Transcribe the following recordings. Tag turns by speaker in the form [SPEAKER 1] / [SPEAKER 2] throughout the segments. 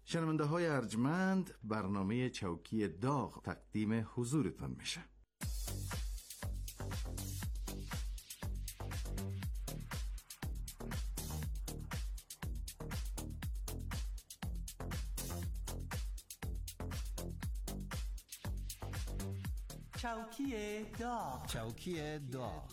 [SPEAKER 1] شنونده های ارجمند، برنامه چوکی داغ تقدیم حضورتان میشه.
[SPEAKER 2] چوکی داغ.
[SPEAKER 3] چوکی داغ.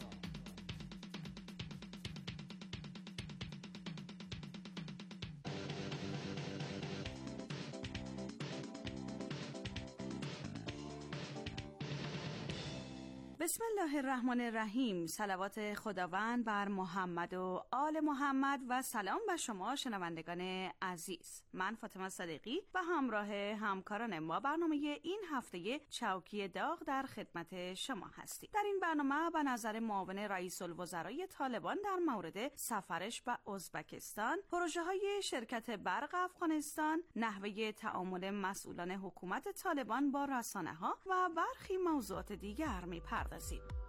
[SPEAKER 4] بسم الله الرحمن الرحیم. صلوات خداوند بر محمد و آل محمد و سلام بر شما شنوندگان عزیز. من فاطمه صدیقی و همراه همکاران ما برنامه این هفته چوکی داغ در خدمت شما هستیم. در این برنامه به نظر معاون رئیس الوزرای طالبان در مورد سفرش به ازبکستان، پروژه‌های شرکت برق افغانستان، نحوه تعامل مسئولان حکومت طالبان با رسانه‌ها و برخی موضوعات دیگر می‌پردازیم.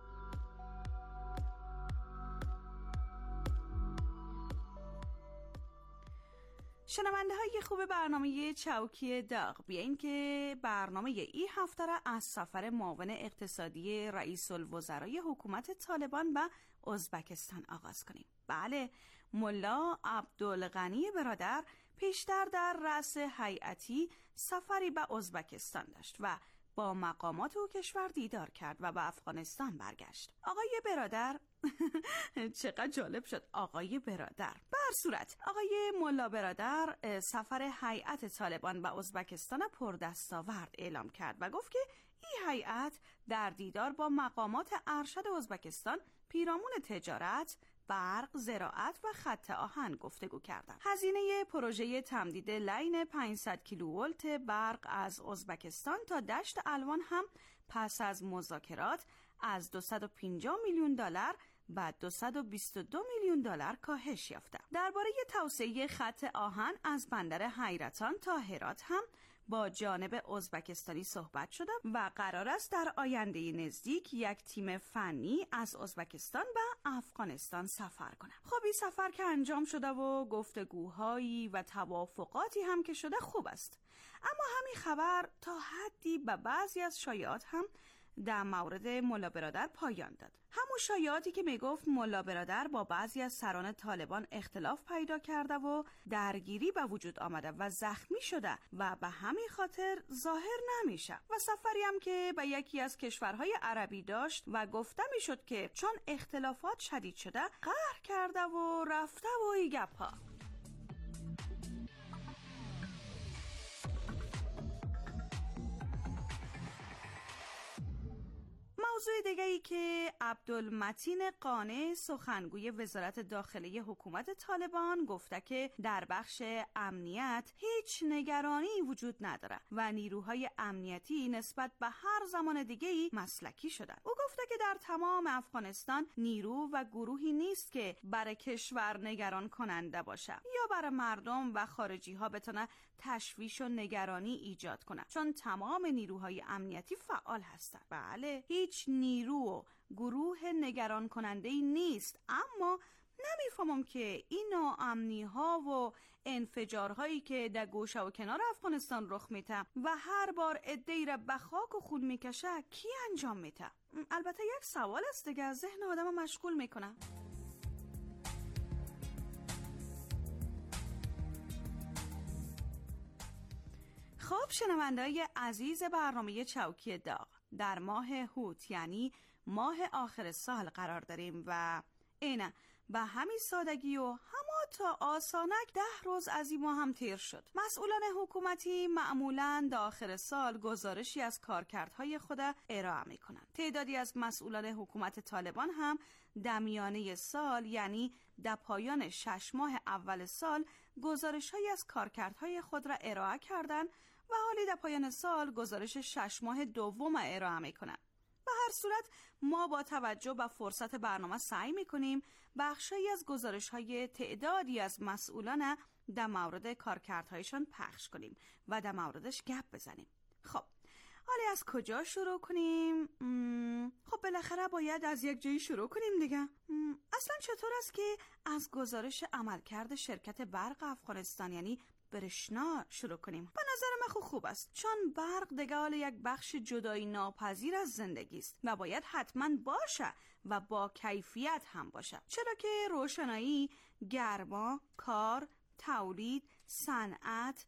[SPEAKER 4] شنونده های خوب برنامه چوکی داغ، بیاییم که برنامه این هفته را از سفر معاون اقتصادی رئیس الوزرای حکومت طالبان به ازبکستان آغاز کنیم. بله، ملا عبدالغنی برادر پیشتر در رأس هیئتی سفری به ازبکستان داشت و با مقامات او کشور دیدار کرد و به افغانستان برگشت. آقای برادر چقدر جالب شد، آقای برادر. به هر صورت آقای ملا برادر سفر هیئت طالبان به ازبکستان پردستاورد اعلام کرد و گفت که این هیئت در دیدار با مقامات ارشد ازبکستان پیرامون تجارت، برق، زراعت و خط آهن گفتگو کردند. هزینه پروژه تمدید لین 500 کیلوولت برق از ازبکستان تا دشت الوان هم پس از مذاکرات از 250 میلیون دلار به 222 میلیون دلار کاهش یافته. درباره توسعه خط آهن از بندر حیرتان تا هرات هم با جانب ازبکستانی صحبت شده و قرار است در آینده نزدیک یک تیم فنی از ازبکستان به افغانستان سفر کنه. خب این سفر که انجام شده و گفتگوهایی و توافقاتی هم که شده خوب است، اما همین خبر تا حدی به بعضی از شایعات هم در مورد ملا برادر پایان داد. همون شایعاتی که میگفت ملا برادر با بعضی از سران طالبان اختلاف پیدا کرده و درگیری به وجود آمده و زخمی شده و به همین خاطر ظاهر نمیشه و سفری هم که به یکی از کشورهای عربی داشت و گفته میشد که چون اختلافات شدید شده قهر کرده و رفته و ای گپا. موضوع دیگه‌ای که عبدالمتین قانع سخنگوی وزارت داخلی حکومت طالبان گفته که در بخش امنیت هیچ نگرانی وجود نداره و نیروهای امنیتی نسبت به هر زمان دیگه‌ای مسلکی شدند. او گفته که در تمام افغانستان نیرو و گروهی نیست که برای کشور نگران کننده باشه یا برای مردم و خارجی ها بتونه تشویش و نگرانی ایجاد کنه، چون تمام نیروهای امنیتی فعال هستند. بله، هیچ نیرو و گروه نگران کننده ای نیست، اما نمیفهمم که این ناامنی ها و انفجارهایی که در گوشه و کنار افغانستان رخ میده و هر بار عده‌ای را به خاک و خون میکشه کی انجام میده؟ البته یک سوال است دیگه، ذهن آدم مشغول میکنه. خب شنونده‌های عزیز برنامه چوکی داغ، در ماه هوت یعنی ماه آخر سال قرار داریم و اینه به همین سادگی و همه تا آسانک 10 روز از این ماه هم تیر شد. مسئولان حکومتی معمولاً در آخر سال گزارشی از کارکردهای خود ارائه میکنن. تعدادی از مسئولان حکومت طالبان هم در میانه سال یعنی در پایان 6 ماه اول سال گزارش‌هایی از کارکردهای خود را ارائه کردن و حالی در پایان سال گزارش 6 ماه دوم ارائه میکنن. به هر صورت ما با توجه به فرصت برنامه سعی میکنیم بخشی از گزارش‌های تعدادی از مسئولان در مورد کارکردهایشان پخش کنیم و در موردش گپ بزنیم. خب حالا از کجا شروع کنیم؟ خب بالاخره باید از یک جایی شروع کنیم دیگه. اصلا چطور است که از گزارش عملکرد شرکت برق افغانستان یعنی برشنا شروع کنیم. به نظر من خوب است، چون برق دگال یک بخش جدایی ناپذیر از زندگی است و باید حتما باشه و با کیفیت هم باشه، چرا که روشنایی، گرما، کار، تولید، صنعت،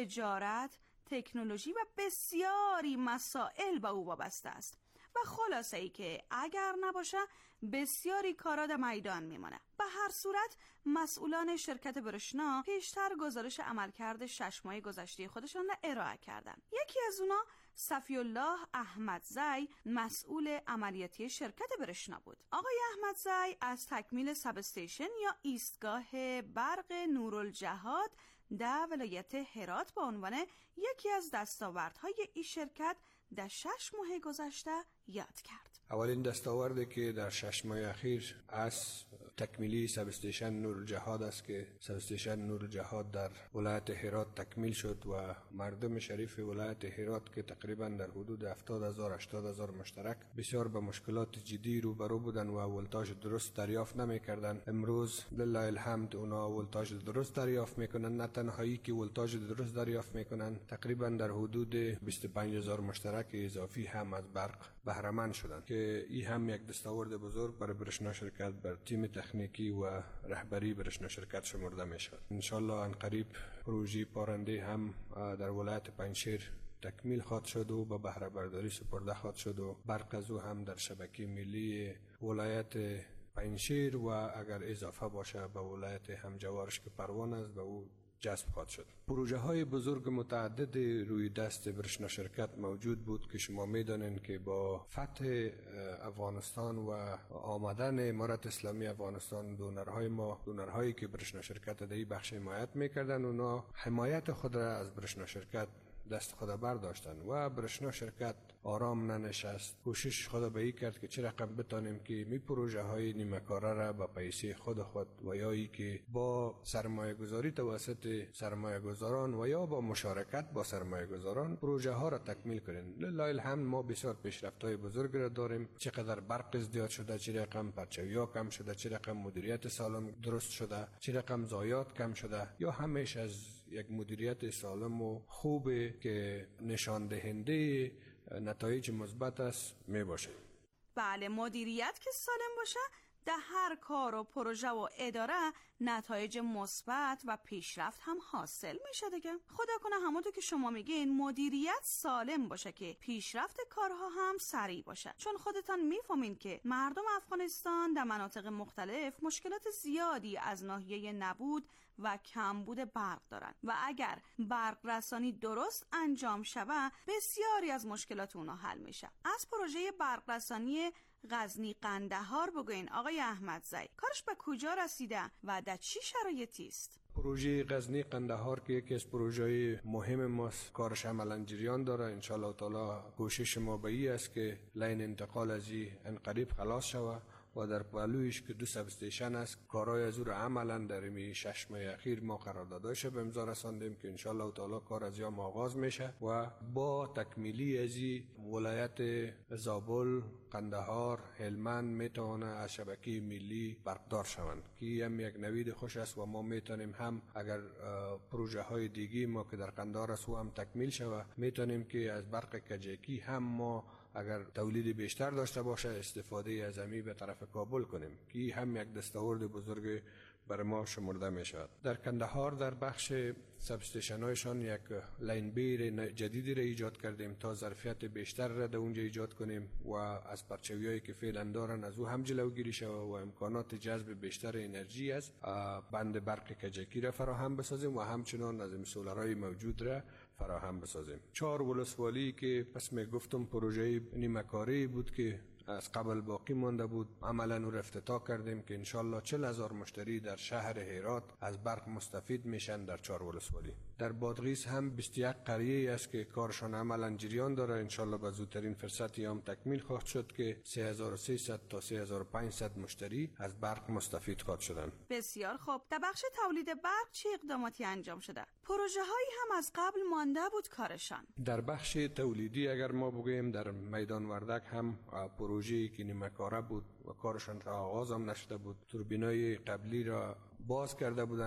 [SPEAKER 4] تجارت، تکنولوژی و بسیاری مسائل به او وابسته است و خلاصه ای که اگر نباشه بسیاری کارا در میدان میمونه. به هر صورت مسئولان شرکت برشنا پیشتر گزارش عملکرد 6 ماه گذشته خودشان را ارائه کردن. یکی از اونا صفی الله احمدزی مسئول عملیاتی شرکت برشنا بود. آقای احمدزی از تکمیل ساب استیشن یا ایستگاه برق نورالجهاد در ولایت هرات به عنوان یکی از دستاوردهای این شرکت در 6 ماه گذشته یاد کرد.
[SPEAKER 3] اولین دستاوردی که در 6 ماه اخیر از تکمیلی ساب استیشن نورالجهاد است که ساب استیشن نورالجهاد در ولایت هرات تکمیل شد و مردم شریف ولایت هرات که تقریبا در حدود 70,000-80,000 مشترک بسیار به مشکلات جدی روبرو بودن و ولتاژ درست دریافت نمی‌کردند. امروز لله الحمد اونا ولتاژ درست دریافت میکنن. نه تنهایی که ولتاژ درست دریافت میکنن، تقریبا در حدود 25,000 مشترک اضافی هم از برق بهره مند شدند که این هم یک دستاورد بزرگ برای برشنا شرکت، بر تیم تکنیکی و رهبری برشنا شرکت شمرده می شود. انشالله ان قریب پروژه پارنده هم در ولایت پنجشیر تکمیل خواهد شد و به بهره برداری سپرده خواهد شد و برق از او هم در شبکه ملی ولایت پنجشیر و اگر اضافه باشه به ولایت همجوارش که پروان است به او جذب خواهد شد. پروژه های بزرگ متعدد روی دست برشنا شرکت موجود بود که شما میدانید که با فتح افغانستان و آمدن امارت اسلامی افغانستان دونرهایی که برشنا شرکت در این بخش حمایت میکردن، اونا حمایت خود را از برشنا شرکت دست خود برداشتن و برشنا شرکت آرام ننشست. کوشش خود به این کرد که چه رقم بتانیم که می پروژه های نیمه کاره را با پیسه خود و یا ای که با سرمایه گذاری توسط سرمایه گذاران و یا با مشارکت با سرمایه گذاران پروژه ها را تکمیل کنیم. لله الحمد ما بسیار پیشرفت های بزرگ را داریم. چقدر برق ازدیاد شده، چه رقم پرچویا کم شده، چه رقم مدیریت سالم درست شده، چه رقم ضایعات کم شده، یا همیشه از یک مدیریت سالم و خوبه که نشان دهنده نتایج مثبت است می باشه.
[SPEAKER 4] بله، مدیریت که سالم باشه در هر کار و پروژه و اداره نتایج مثبت و پیشرفت هم حاصل میشه دیگه. خدا کنه همونطور که شما میگین مدیریت سالم باشه که پیشرفت کارها هم سریع باشه، چون خودتان میفهمین که مردم افغانستان در مناطق مختلف مشکلات زیادی از ناحیه نبود و کمبود برق دارن و اگر برق رسانی درست انجام شود بسیاری از مشکلات اونا حل میشه. از پروژه برق رسانی غزنی قندهار بگوین آقای احمدزی، کارش به کجا رسیده و در چی شرایطی است؟
[SPEAKER 3] پروژه غزنی قندهار که یکی از پروژه مهم ماست، کارش عملا جریان داره. انشالله تعالی کوشش ما به این است که لین انتقال از این قریب خلاص شود و در پهلویش که 2 ساب استیشن است کارهای از او را عملا در این 6 ماه اخیر ما قراردادش به امضا رساندیم که انشالله تعالی کار از یام آغاز میشه و با تکمیلی از این ولایت زابل، قندهار، هلمند میتونه از شبکه ملی برقدار شوند که هم یک نوید خوش است و ما میتونیم هم اگر پروژه های دیگه ما که در قندهار است و هم تکمیل شود میتونیم که از برق کجکی هم ما اگر تولید بیشتر داشته باشه استفاده از امی به طرف کابل کنیم که هم یک دستاورد بزرگ برای ما شمرده می شود. در قندهار در بخش ساب استیشن هایشان یک لاین بیر جدیدی را ایجاد کردیم تا ظرفیت بیشتر را در اونجا ایجاد کنیم و از پرچویایی که فعلا دارن از او هم جلوگیری شود و امکانات جذب بیشتر انرژی از بند برق کجکی را فراهم بسازیم و همچنان از سولارهای موجود را فراهم بسازیم. 4 ولسوالی که پس می گفتم پروژه نیمه کاره بود که از قبل باقی مانده بود، عملا رو افتتاح کردیم که انشالله 40,000 مشتری در شهر هرات از برق مستفید میشن در 4 ولسوالی. در بادغیس هم 21 قریه است که کارشان عملا جریان داره. انشالله به زودترین فرصتی هم تکمیل خواهد شد که 3300 تا 3500 مشتری از برق مستفید خواهد شدن.
[SPEAKER 4] بسیار خوب. در بخش تولید برق چه اقداماتی انجام شده؟ پروژه هایی هم از قبل مانده بود کارشان.
[SPEAKER 3] در بخش تولیدی اگر ما بگوییم در میدان وردک هم پروژه‌ای که نیمه کاره بود و کارشان را آغاز هم نشده بود. توربینای قبلی را باز کرده بودن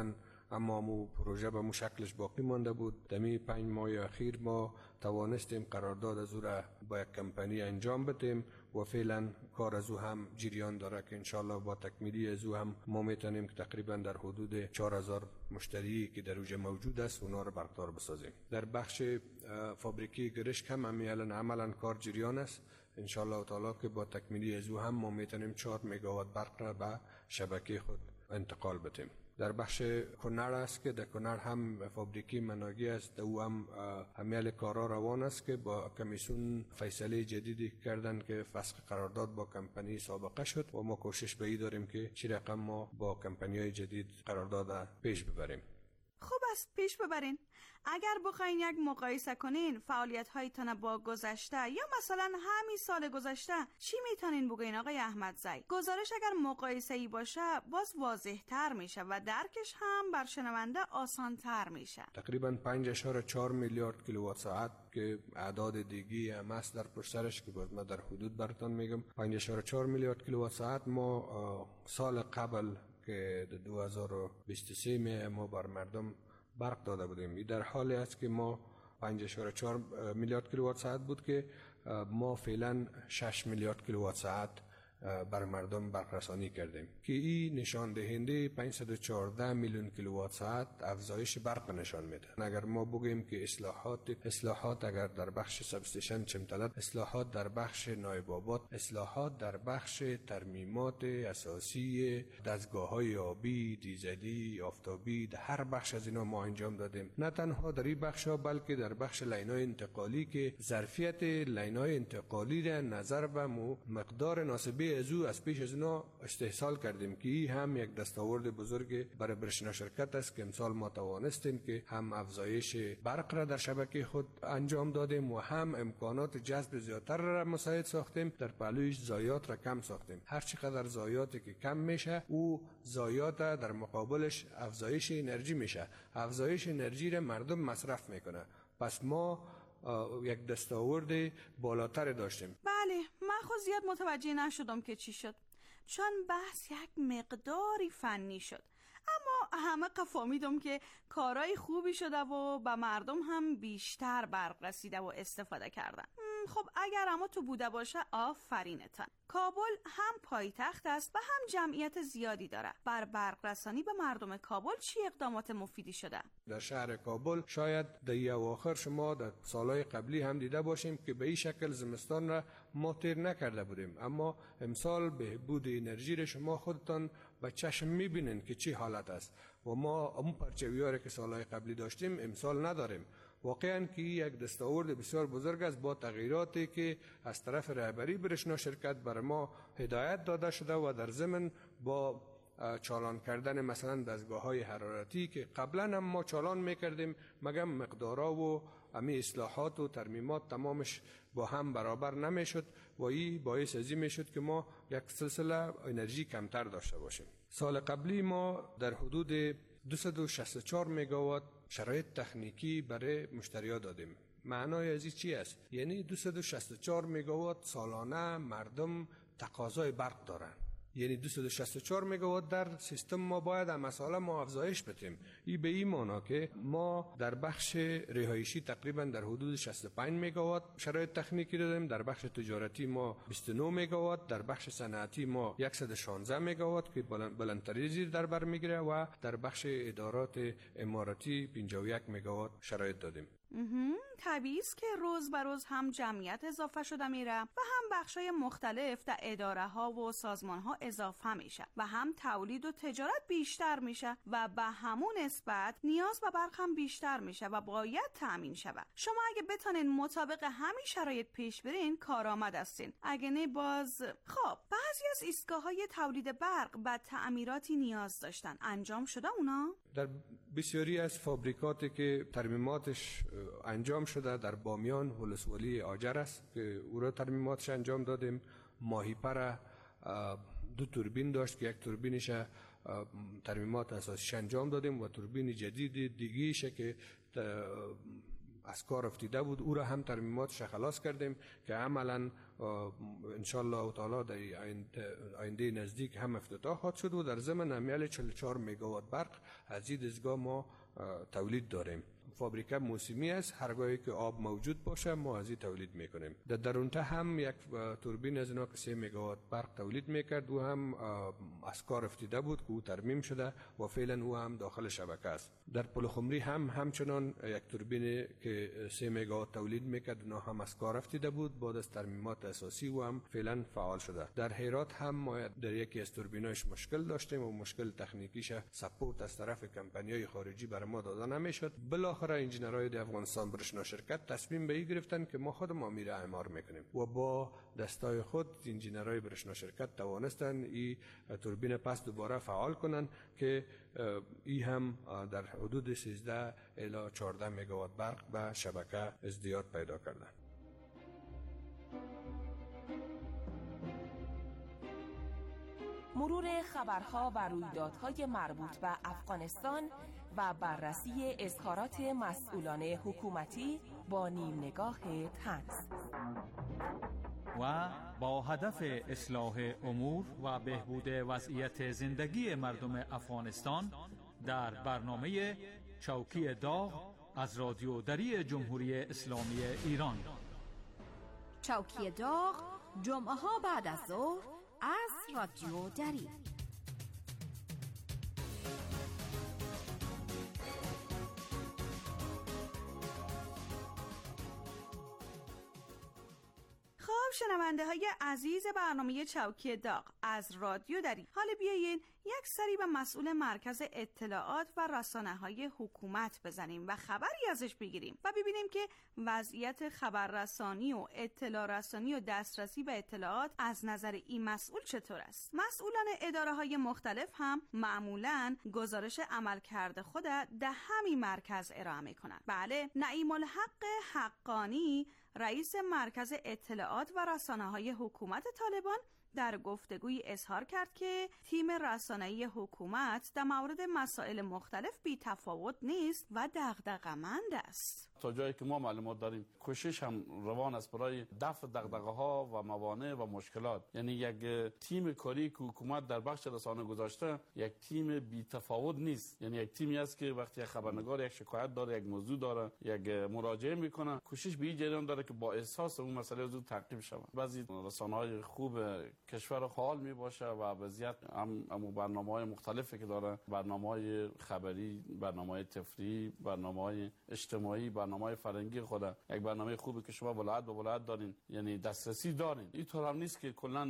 [SPEAKER 3] اما مو پروژه به مو شکلش باقی مانده بود. دمی 5 ماه اخیر ما توانستیم قرارداد از او را با یک کمپانی انجام بدیم و فعلا کار از او هم جریان داره که انشالله با تکمیلی از او هم ما میتونیم که تقریبا در حدود 4000 مشتری که در اوجه موجود است اونا را برقرار بسازیم. در بخش فابریکی گرشک هم عملا کار جریان است. انشالله تعالی که با تکمیلی از او هم ما میتونیم 4 مگاوات برق را به شبکه خود انتقال بدیم. در بخش کنر است که در کنر هم فابریکی مناگی است، او هم همیال کارا روان است که با کمیسیون فیصله جدیدی کردن که فسخ قرارداد با کمپانی سابقه شد و ما کوشش به این داریم که چی رقم ما با کمپانی‌های جدید قرارداد پیش ببریم.
[SPEAKER 4] خوب است، پیش ببرین. اگر بخواین یک مقایسه کنین فعالیت‌هایتان با گذشته یا مثلا همین سال گذشته، چی میتونین بگین آقای احمدزی؟ گزارش اگر مقایسه‌ای باشه باز واضح‌تر میشه و درکش هم بر شنونده آسان‌تر میشه.
[SPEAKER 3] تقریبا 5.4 میلیارد کیلووات ساعت که اعداد دیگی هم است در پشت سرش که باز ما در حدود براتون میگم. 5.4 میلیارد کیلووات ساعت ما سال قبل که 2023 ما بر مردم برق داده بودیم. این در حالی است که ما 5.4 میلیارد کیلووات ساعت بود که ما فعلا 6 میلیارد کیلووات ساعت بر مردم برق رسانی کردیم که این نشان دهنده 514 میلیون کیلووات ساعت افزایش برق نشان میده. اگر ما بگیم که اصلاحات اگر در بخش ساب استیشن چمتلت، اصلاحات در بخش نایب آباد، اصلاحات در بخش ترمیمات اساسی دستگاه‌های آبی، دیزلی، آفتابی، در هر بخش از اینا ما انجام دادیم. نه تنها در این بخش‌ها بلکه در بخش لین‌های انتقالی که ظرفیت لین‌های انتقالی را نظر به مقدار ناسبی از پیش از اینا استحصال کردیم که این هم یک دستاورد بزرگ برای برشنا شرکت است که امسال ما توانستیم که هم افزایش برق را در شبکه خود انجام دادیم و هم امکانات جذب زیادتر را مساعد ساختیم، در پهلویش ضایعات را کم ساختیم. هر چقدر ضایعاتی که کم میشه او ضایعات در مقابلش افزایش انرژی میشه. افزایش انرژی را مردم مصرف میکنه. پس ما یک دستاورد بالاتر داشتیم.
[SPEAKER 4] بله، من خود زیاد متوجه نشدم که چی شد، چون بحث یک مقداری فنی شد، اما همه فهمیدم که کارهای خوبی شده و به مردم هم بیشتر برق رسیده و استفاده کردن. خب اگر اما تو بوده باشه آفرینتان. کابل هم پایتخت است و هم جمعیت زیادی داره. بر برق رسانی به مردم کابل چی اقدامات مفیدی شده؟ در
[SPEAKER 3] شهر کابل شاید در اواخر شما در سالهای قبلی هم دیده باشیم که به این شکل زمستان را ما تیر نکرده بودیم، اما امسال بهبود انرژی را شما خودتان با چشم میبینین که چی حالت است و ما اون پرچویاری که سالهای قبلی داشتیم امسال نداریم. واقعاً که یک دستاورد بسیار بزرگ است با تغییراتی که از طرف رهبری برشنا شرکت بر ما هدایت داده شده و در ضمن با چالان کردن مثلا دستگاه‌های حرارتی که قبلا هم ما چالان میکردیم مگر مقدارها و امی اصلاحات و ترمیمات تمامش با هم برابر نمیشد و این باعث ازی میشد که ما یک سلسله انرژی کمتر داشته باشیم. سال قبلی ما در حدود 264 مگاوات شرایط تکنیکی برای مشتری‌ها دادیم. معنای از این چی است؟ یعنی 264 مگاوات سالانه مردم تقاضای برق دارن. یعنی 264 مگاوات در سیستم ما باید هم ساله ما افزایش بدیم. این به این معنا که ما در بخش رهایشی تقریبا در حدود 65 مگاوات شرایط تکنیکی دادیم، در بخش تجارتی ما 29 مگاوات، در بخش صنعتی ما 116 مگاوات که بلندترین زیر در بر میگیره و در بخش ادارات اماراتی 51 مگاوات شرایط دادیم.
[SPEAKER 4] طبیعی است که روز به روز هم جمعیت اضافه شده میره و هم بخشای مختلف در اداره ها و سازمان ها اضافه میشه و هم تولید و تجارت بیشتر میشه و به همون نسبت نیاز به برق هم بیشتر میشه و باید تأمین شود. شما اگه بتونین مطابق همین شرایط پیش برین کارآمد هستین. اگه نه باز خب بعضی از ایستگاه‌های تولید برق به تعمیراتی نیاز داشتن. انجام شده اونا؟
[SPEAKER 3] در بسیاری از فابریکاتی که ترمیماتش انجام شده در بامیان ولسوالی آجر است که او را ترمیماتش انجام دادیم. ماهیپر 2 توربین داشت که یک توربینش ترمیمات اساسیش انجام دادیم و توربین جدید دیگیشه که از کار افتیده بود، او را هم ترمیماتش خلاص کردیم که عملا انشالله تعالی در آینده نزدیک هم افتتاح خواهد شد و در ضمن امیال 44 مگاوات برق از این دستگاه ما تولید داریم. فابریکه موسمی است، هرگاهی که آب موجود باشه ما از این تولید میکنیم. در درونته هم یک توربین از اینا که 3 مگاوات برق تولید میکرد و هم از کار افتیده بود که او ترمیم شده و فعلا او هم داخل شبکه است. در پلخمری هم همچنان یک توربین که 3 مگاوات تولید میکرد اونا هم از کار افتیده بود، بعد از ترمیمات اساسی و هم فعلا فعال شده. در هرات هم ما در یکی از توربیناش مشکل داشتیم و مشکل تکنیکیش سپورت از طرف کمپانی‌های خارجی برای ما داده نمیشد. بالاخره انجینرهای افغانستان برشنا شرکت تصمیم به این گرفتن که ما خود میره اعمار میکنیم و با دستای خود انجینرهای برشنا شرکت توانستن این توربین پس دوباره فعال کنن که این هم در حدود 13 الی 14 مگاوات برق به شبکه ازدیاد پیدا کردن.
[SPEAKER 5] مرور خبرها و رویدادهای مربوط به افغانستان و بررسی اظهارات مسئولان حکومتی با نیم نگاه طنز
[SPEAKER 6] و با هدف اصلاح امور و بهبود وضعیت زندگی مردم افغانستان در برنامه چوکی داغ از رادیو دری جمهوری اسلامی ایران.
[SPEAKER 7] چوکی داغ جمعه ها بعد از ظهر از رادیو دری.
[SPEAKER 4] شنونده های عزیز برنامه چوکی داغ از رادیو دری، حالا بیایین یک سری به مسئول مرکز اطلاعات و رسانه های حکومت بزنیم و خبری ازش بگیریم و ببینیم که وضعیت خبررسانی و اطلاع رسانی و دسترسی به اطلاعات از نظر این مسئول چطور است. مسئولان اداره های مختلف هم معمولاً گزارش عملکرد خود در همین مرکز ارائه میکنند. بله، نعیم الحق حقانی رئیس مرکز اطلاعات و رسانه‌های حکومت طالبان در گفتگویی اظهار کرد که تیم رسانه‌ای حکومت در مورد مسائل مختلف بی تفاوت نیست و دغدغه‌مند است.
[SPEAKER 8] تا جایی که ما معلومات داریم کوشش هم روان است برای دفع دغدغه‌ها و موانع و مشکلات. یعنی یک تیم کاری که حکومت در بخش رسانه گذاشته یک تیم بی تفاوت نیست. یعنی یک تیمی است که وقتی یک خبرنگار یک شکایت داره، یک موضوع داره، یک مراجعه میکنه، کوشش به این جریان داره که با احساس اون مسئله زود تعقیب شود. بعضی رسانه‌های خوب کشور حال می باشه و وضعیت هم برنامه‌های مختلفی که داره، برنامه‌های خبری، برنامه‌های تفریحی، برنامه‌های اجتماعی، برنامه‌های فرهنگی خود، یک برنامه خوبی که شما ولایت به ولایت دارین، یعنی دسترسی دارین. اینطور هم نیست که کلاً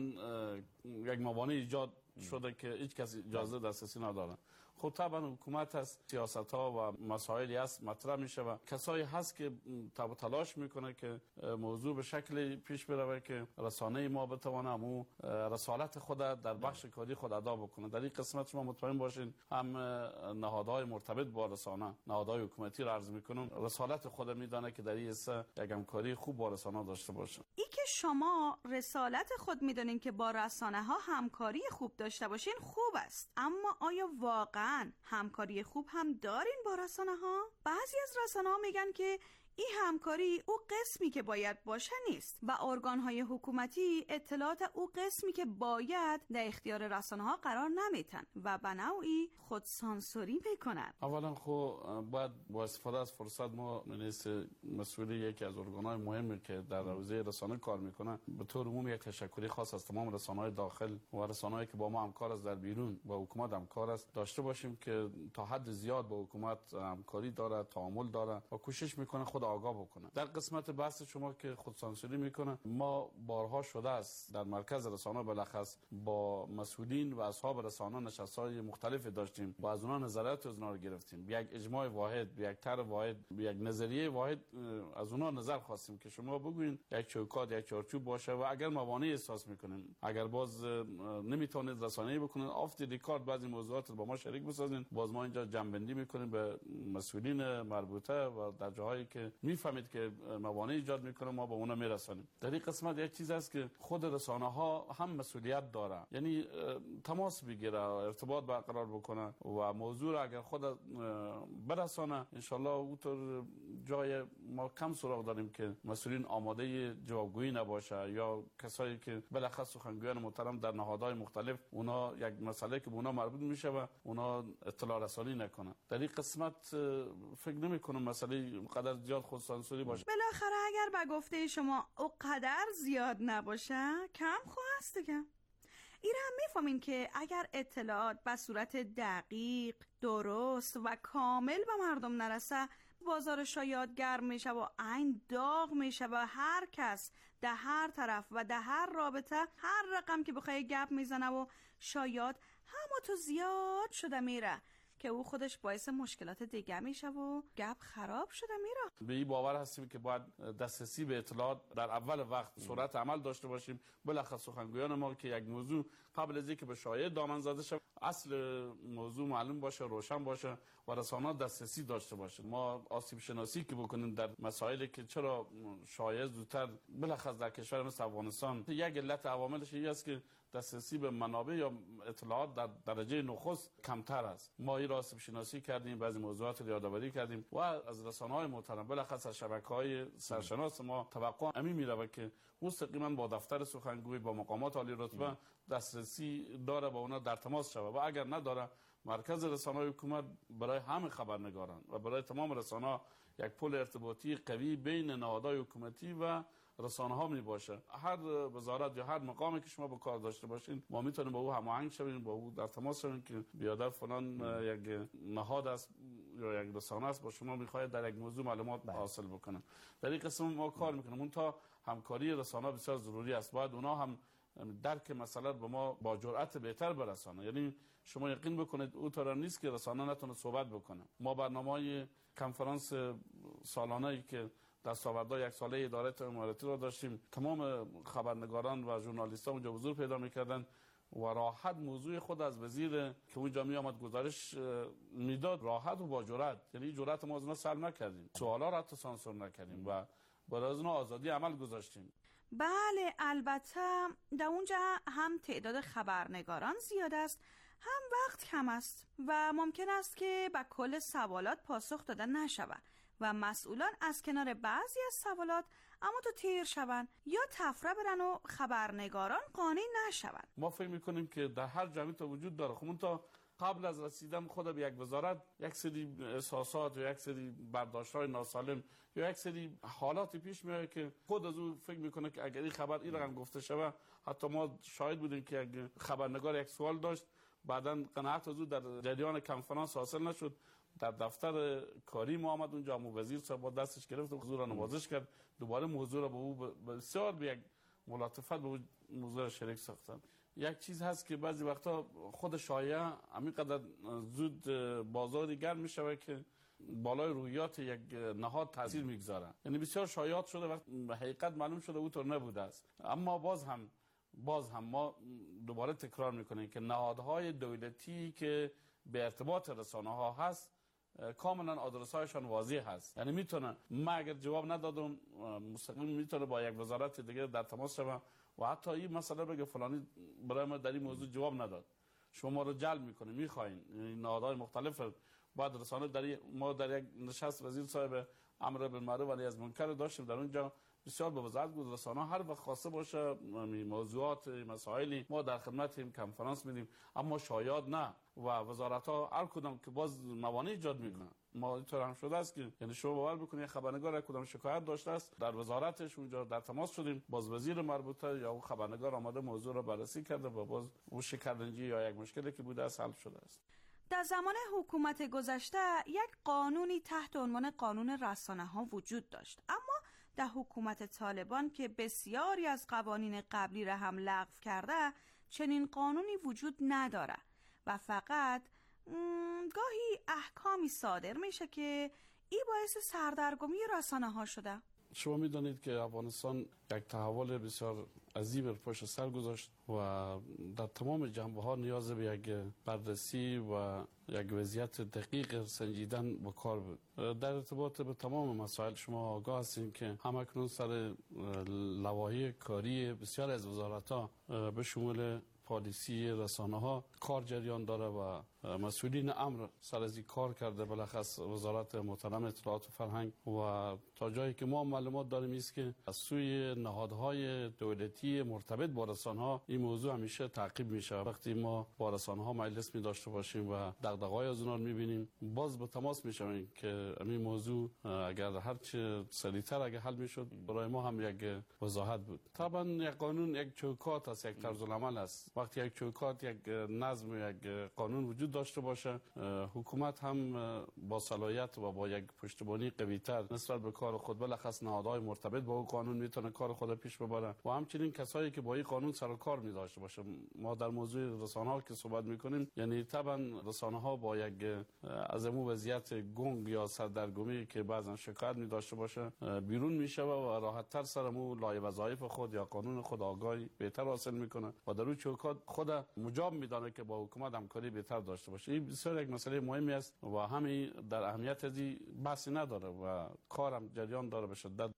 [SPEAKER 8] یک موانع ایجاد شده که هیچ کس اجازه دسترسی نداره. خب طبعا حکومت هست، سیاست ها و مسائلی هست مطرح میشه و کسایی هست که تلاش میکنه که موضوع به شکلی پیش بره که رسانه ما بتونه همون رسالت خود در بخش کاری خود ادا بکنه. در این قسمت شما مطمئن باشین هم نهادهای مرتبط با رسانه، نهادهای حکومتی را عرض میکنم، رسالت خود میدانه که در این حصه یک همکاری خوب با رسانه داشته باشه.
[SPEAKER 4] ای که شما رسالت خود میدونین که با رسانه ها همکاری خوب داشته باشین خوب است، اما آیا واقعا همکاری خوب هم دارین با رسانه ها؟ بعضی از رسانه ها میگن که این همکاری او قسمی که باید باشه نیست و ارگان‌های حکومتی اطلاعات او قسمی که باید در اختیار رسانه ها قرار نمیتن و به نوعی خودسانسوری میکنن.
[SPEAKER 8] اولا خب باید با استفاده از فرصت ما مسئولی یکی از ارگان‌های مهمی که در حوزه رسانه کار میکنه به طور عموم یک تشکری خاص از تمام رسانه‌های داخل و رسانه‌هایی که با ما همکار است در بیرون با حکومت همکار است داشته باشیم که تا حد زیاد با حکومت همکاری داره، تعامل داره و کوشش میکنه خود آگاه بکنه. در قسمت بحث شما که خودسانسوری میکنه، ما بارها شده است در مرکز رسانه بالاخص با مسئولین و اصحاب رسانه نشست‌های مختلفی داشتیم، با از اونها نظرات از اونها رو گرفتیم، به یک اجماع واحد، به یک طرح واحد، به یک نظریه واحد از اونها نظر خواستیم که شما بگوین یک چوکات، یک چارچوب باشه و اگر موانع احساس میکنین، اگر باز نمیتونید رسانه‌ای بکنین، آفت ریکارد بعضی موضوعات رو با ما شریک بسازین، باز ما اینجا جنبندی میکنیم به مسئولین مربوطه و در جاهایی که میفهمید که موانع ایجاد میکنه ما به اونا میرسانیم. در این قسمت یک چیز است که خود رسانه ها هم مسئولیت داره، یعنی تماس بگیره، ارتباط برقرار بکنه و موضوع را اگر خود برسانه ان شاء الله اونطور جای ما کم سراغ داریم که مسئولین آماده جوابگویی نباشه یا کسایی که بالاخص سخنگویان محترم در نهادهای مختلف اونا یک مسئله که به اونا مربوط میشه و اونا اطلاع رسانی نکنن. در این قسمت فکر نمی‌کنم مسئله قدر زیاد خودسانسوری باشه.
[SPEAKER 4] بالاخره اگر به گفته شما او قدر زیاد نباشه کم خواست دیگه. این هم میفهمین که اگر اطلاعات به صورت دقیق، درست و کامل به مردم نرسه، بازار شایعات گرم میشه و عین داغ میشه و هر کس در هر طرف و در هر رابطه هر رقم که بخواه گپ میزنه و شایعات همه تو زیاد شده میره که او خودش باعث مشکلات دیگه میشه و گپ خراب شده میره.
[SPEAKER 8] به این باور هستیم که باید دسترسی به اطلاعات در اول وقت سرعت عمل داشته باشیم. بالاخص سخنگویان ما که یک موضوع قبل از اینکه به شایعه دامن زده شه اصل موضوع معلوم باشه، روشن باشه و رسانه‌ها دسترسی داشته باشه. ما آسیب شناسی که بکنیم در مسائلی که چرا شایعه زودتر بالاخص در کشور مثل افغانستان، یک علت عواملش این است که دسترسی به منابع یا اطلاعات در درجه نخست کمتر است. ما این را آسیب شناسی کردیم، بعضی موضوعات را یادآوری کردیم و از رسانه‌های محترم بالاخص از شبکه‌های سرشناس ما توقع همین می‌رود که مستقیما با دفتر سخنگوی با مقامات عالی رتبه دسترسی داره با اونا در تماس شود و اگر نداره مرکز رسانه‌های حکومت برای همه خبرنگاران و برای تمام رسانه‌ها یک پل ارتباطی قوی بین نهادهای حکومتی و رسانه‌ها می باشه. هر وزارت یا هر مقامی که شما به کار داشته باشین ما میتونیم با او هماهنگ شویم، با او در تماس شویم که بیادر فلان یک نهاد است یا یک رسانه است با شما میخواد در یک موضوع معلومات حاصل بکنه. در این قسم ما کار میکنیم. اون تا همکاری رسانه‌ها بسیار ضروری است. باید اونا هم درک مسئله به ما با جرأت بهتر برسانه. یعنی شما یقین بکنید او طور نیست که رسانه نتونه صحبت بکنه. ما برنامه‌های کنفرانس سالانه‌ای که دستاوردهای یک ساله اداره اماراتی را داشتیم، تمام خبرنگاران و ژورنالیست‌ها اونجا حضور پیدا می‌کردن و راحت موضوع خود از وزیر که اونجا می آمد گزارش میداد راحت و با جرأت، یعنی جرأت ما از اونها سلب نکردیم، سوالا را حتی سانسور نکردیم و برای اونها آزادی عمل گذاشتیم.
[SPEAKER 4] بله البته در اونجا هم تعداد خبرنگاران زیاد است، هم وقت کم است و ممکن است که به کل سوالات پاسخ داده نشود و مسئولان از کنار بعضی از سوالات اما تو تیر شوند یا تفره برن و خبرنگاران قانع نشوند.
[SPEAKER 8] ما فکر میکنیم که در هر جامعه وجود داره. خب تا قبل از رسیدن خود به یک وزارت یک سری احساسات و یک سری برداشت‌های ناسالم یا یک سری حالات پیش میاد که خود از او فکر میکنه که اگر این خبر این رقم گفته شود، حتی ما شاهد بودیم که یک خبرنگار یک سوال داشت بعداً قناعت از او در جریان کنفرانس حاصل نشد، در دفتر کاری ما آمد اونجا وزیر صاحب با دستش گرفت و موضوع را نوازش کرد، دوباره موضوع را به او بسیار به یک ملاطفت به موضوع شریک ساختن. یک چیز هست که بعضی وقتا خود شایعه همینقدر زود بازاری گرم میشه که بالای رویات یک نهاد تاثیر میگذاره. یعنی بسیار شایعات شده وقت حقیقت معلوم شده اونطور نبوده است. اما باز هم ما دوباره تکرار میکنیم که نهادهای دولتی که به ارتباط رسانه ها هست کاملا آدرس هایشان واضح هست. یعنی میتونه ما اگر جواب ندادم مستقیم میتونه با یک وزارت دیگه در تماس شوم و حتی این مسئله بگه فلانی برای ما در این موضوع جواب نداد، شما ما رو جلب میکنه میخواین. نهادهای مختلف بعد رسانه ما در یک نشست وزیر صاحب امر بالمعروف و نهی از منکر داشتیم، در اونجا بسیار به وضاحت گفت رسانه هر وقت خواسته باشه موضوعات مسائلی ما در خدمتیم کنفرانس میدیم، اما شایعات نه و وزارت ها هر کدام که باز موانع ایجاد میکنن. ما اینطور هم شده است که یعنی شما باور بکنید خبرنگار هر کدام شکایت داشته است در وزارتش اونجا در تماس شدیم، باز وزیر مربوطه یا اون خبرنگار آمده موضوع را بررسی کرده و باز اون شکرنجی یا یک مشکلی که بوده است حل شده است.
[SPEAKER 4] در زمان حکومت گذشته یک قانونی تحت عنوان قانون رسانه‌ها وجود داشت، اما در حکومت طالبان که بسیاری از قوانین قبلی را هم لغو کرده چنین قانونی وجود نداره و فقط گاهی احکامی صادر میشه که این باعث سردرگمی رسانه‌ها شده.
[SPEAKER 8] شما میدانید که افغانستان یک تحول بسیار عظیم پشت سر گذاشت و در تمام جنبه ها نیاز به یک بررسی و یک وضعیت دقیق سنجیدن به کار بود. در ارتباط به تمام مسائل شما آگاه هستید که همکنون سر لوایح کاری بسیار از وزارت ها به شمول پالیسی رسانه ها کار جریان داره و مسئولین امر سر از این کار کرده، بالاخص وزارت محترم اطلاعات و فرهنگ، و تا جایی که ما معلومات داریم است که از سوی نهادهای دولتی مرتبط با رسانه‌ها این موضوع همیشه تعقیب میشه. وقتی ما با رسانه‌ها مجلس می داشته باشیم و دغدغه‌های از اونها می‌بینیم، باز به تماس میشویم که این موضوع اگر هر چه سریعتر اگه حل میشد برای ما هم یک وضاحت بود. طبعا یک قانون یک چوکات است، یک طرز العمل است. وقتی یک چوکات، یک نظم و یک قانون وجود داشته باشه، حکومت هم با صلاحیت و با یک پشتیبانی قوی‌تر نسبت به کار خود، بالاخص نهادهای مرتبط با قانون میتونه کار خود پیش ببره و همچنین کسایی که با این قانون سر و کار می داشته باشه. ما در موضوع رسانه‌ها که صحبت میکنیم، یعنی طبعا رسانه‌ها با یک از امو وضعیت گنگ یا سردرگمی که بعضا شکایت می داشته باشه بیرون میشه و راحت‌تر سر امو لایه وظایف خود یا قانون خود آگاهی بهتر حاصل میکنه و در اون چوکات خود مجاب میدانه که با حکومت همکاری بهتر داشته باشه. این بسیار یک مسئله مهمی است و همین در اهمیت از این بحثی نداره و کارم جریان داره به شدت.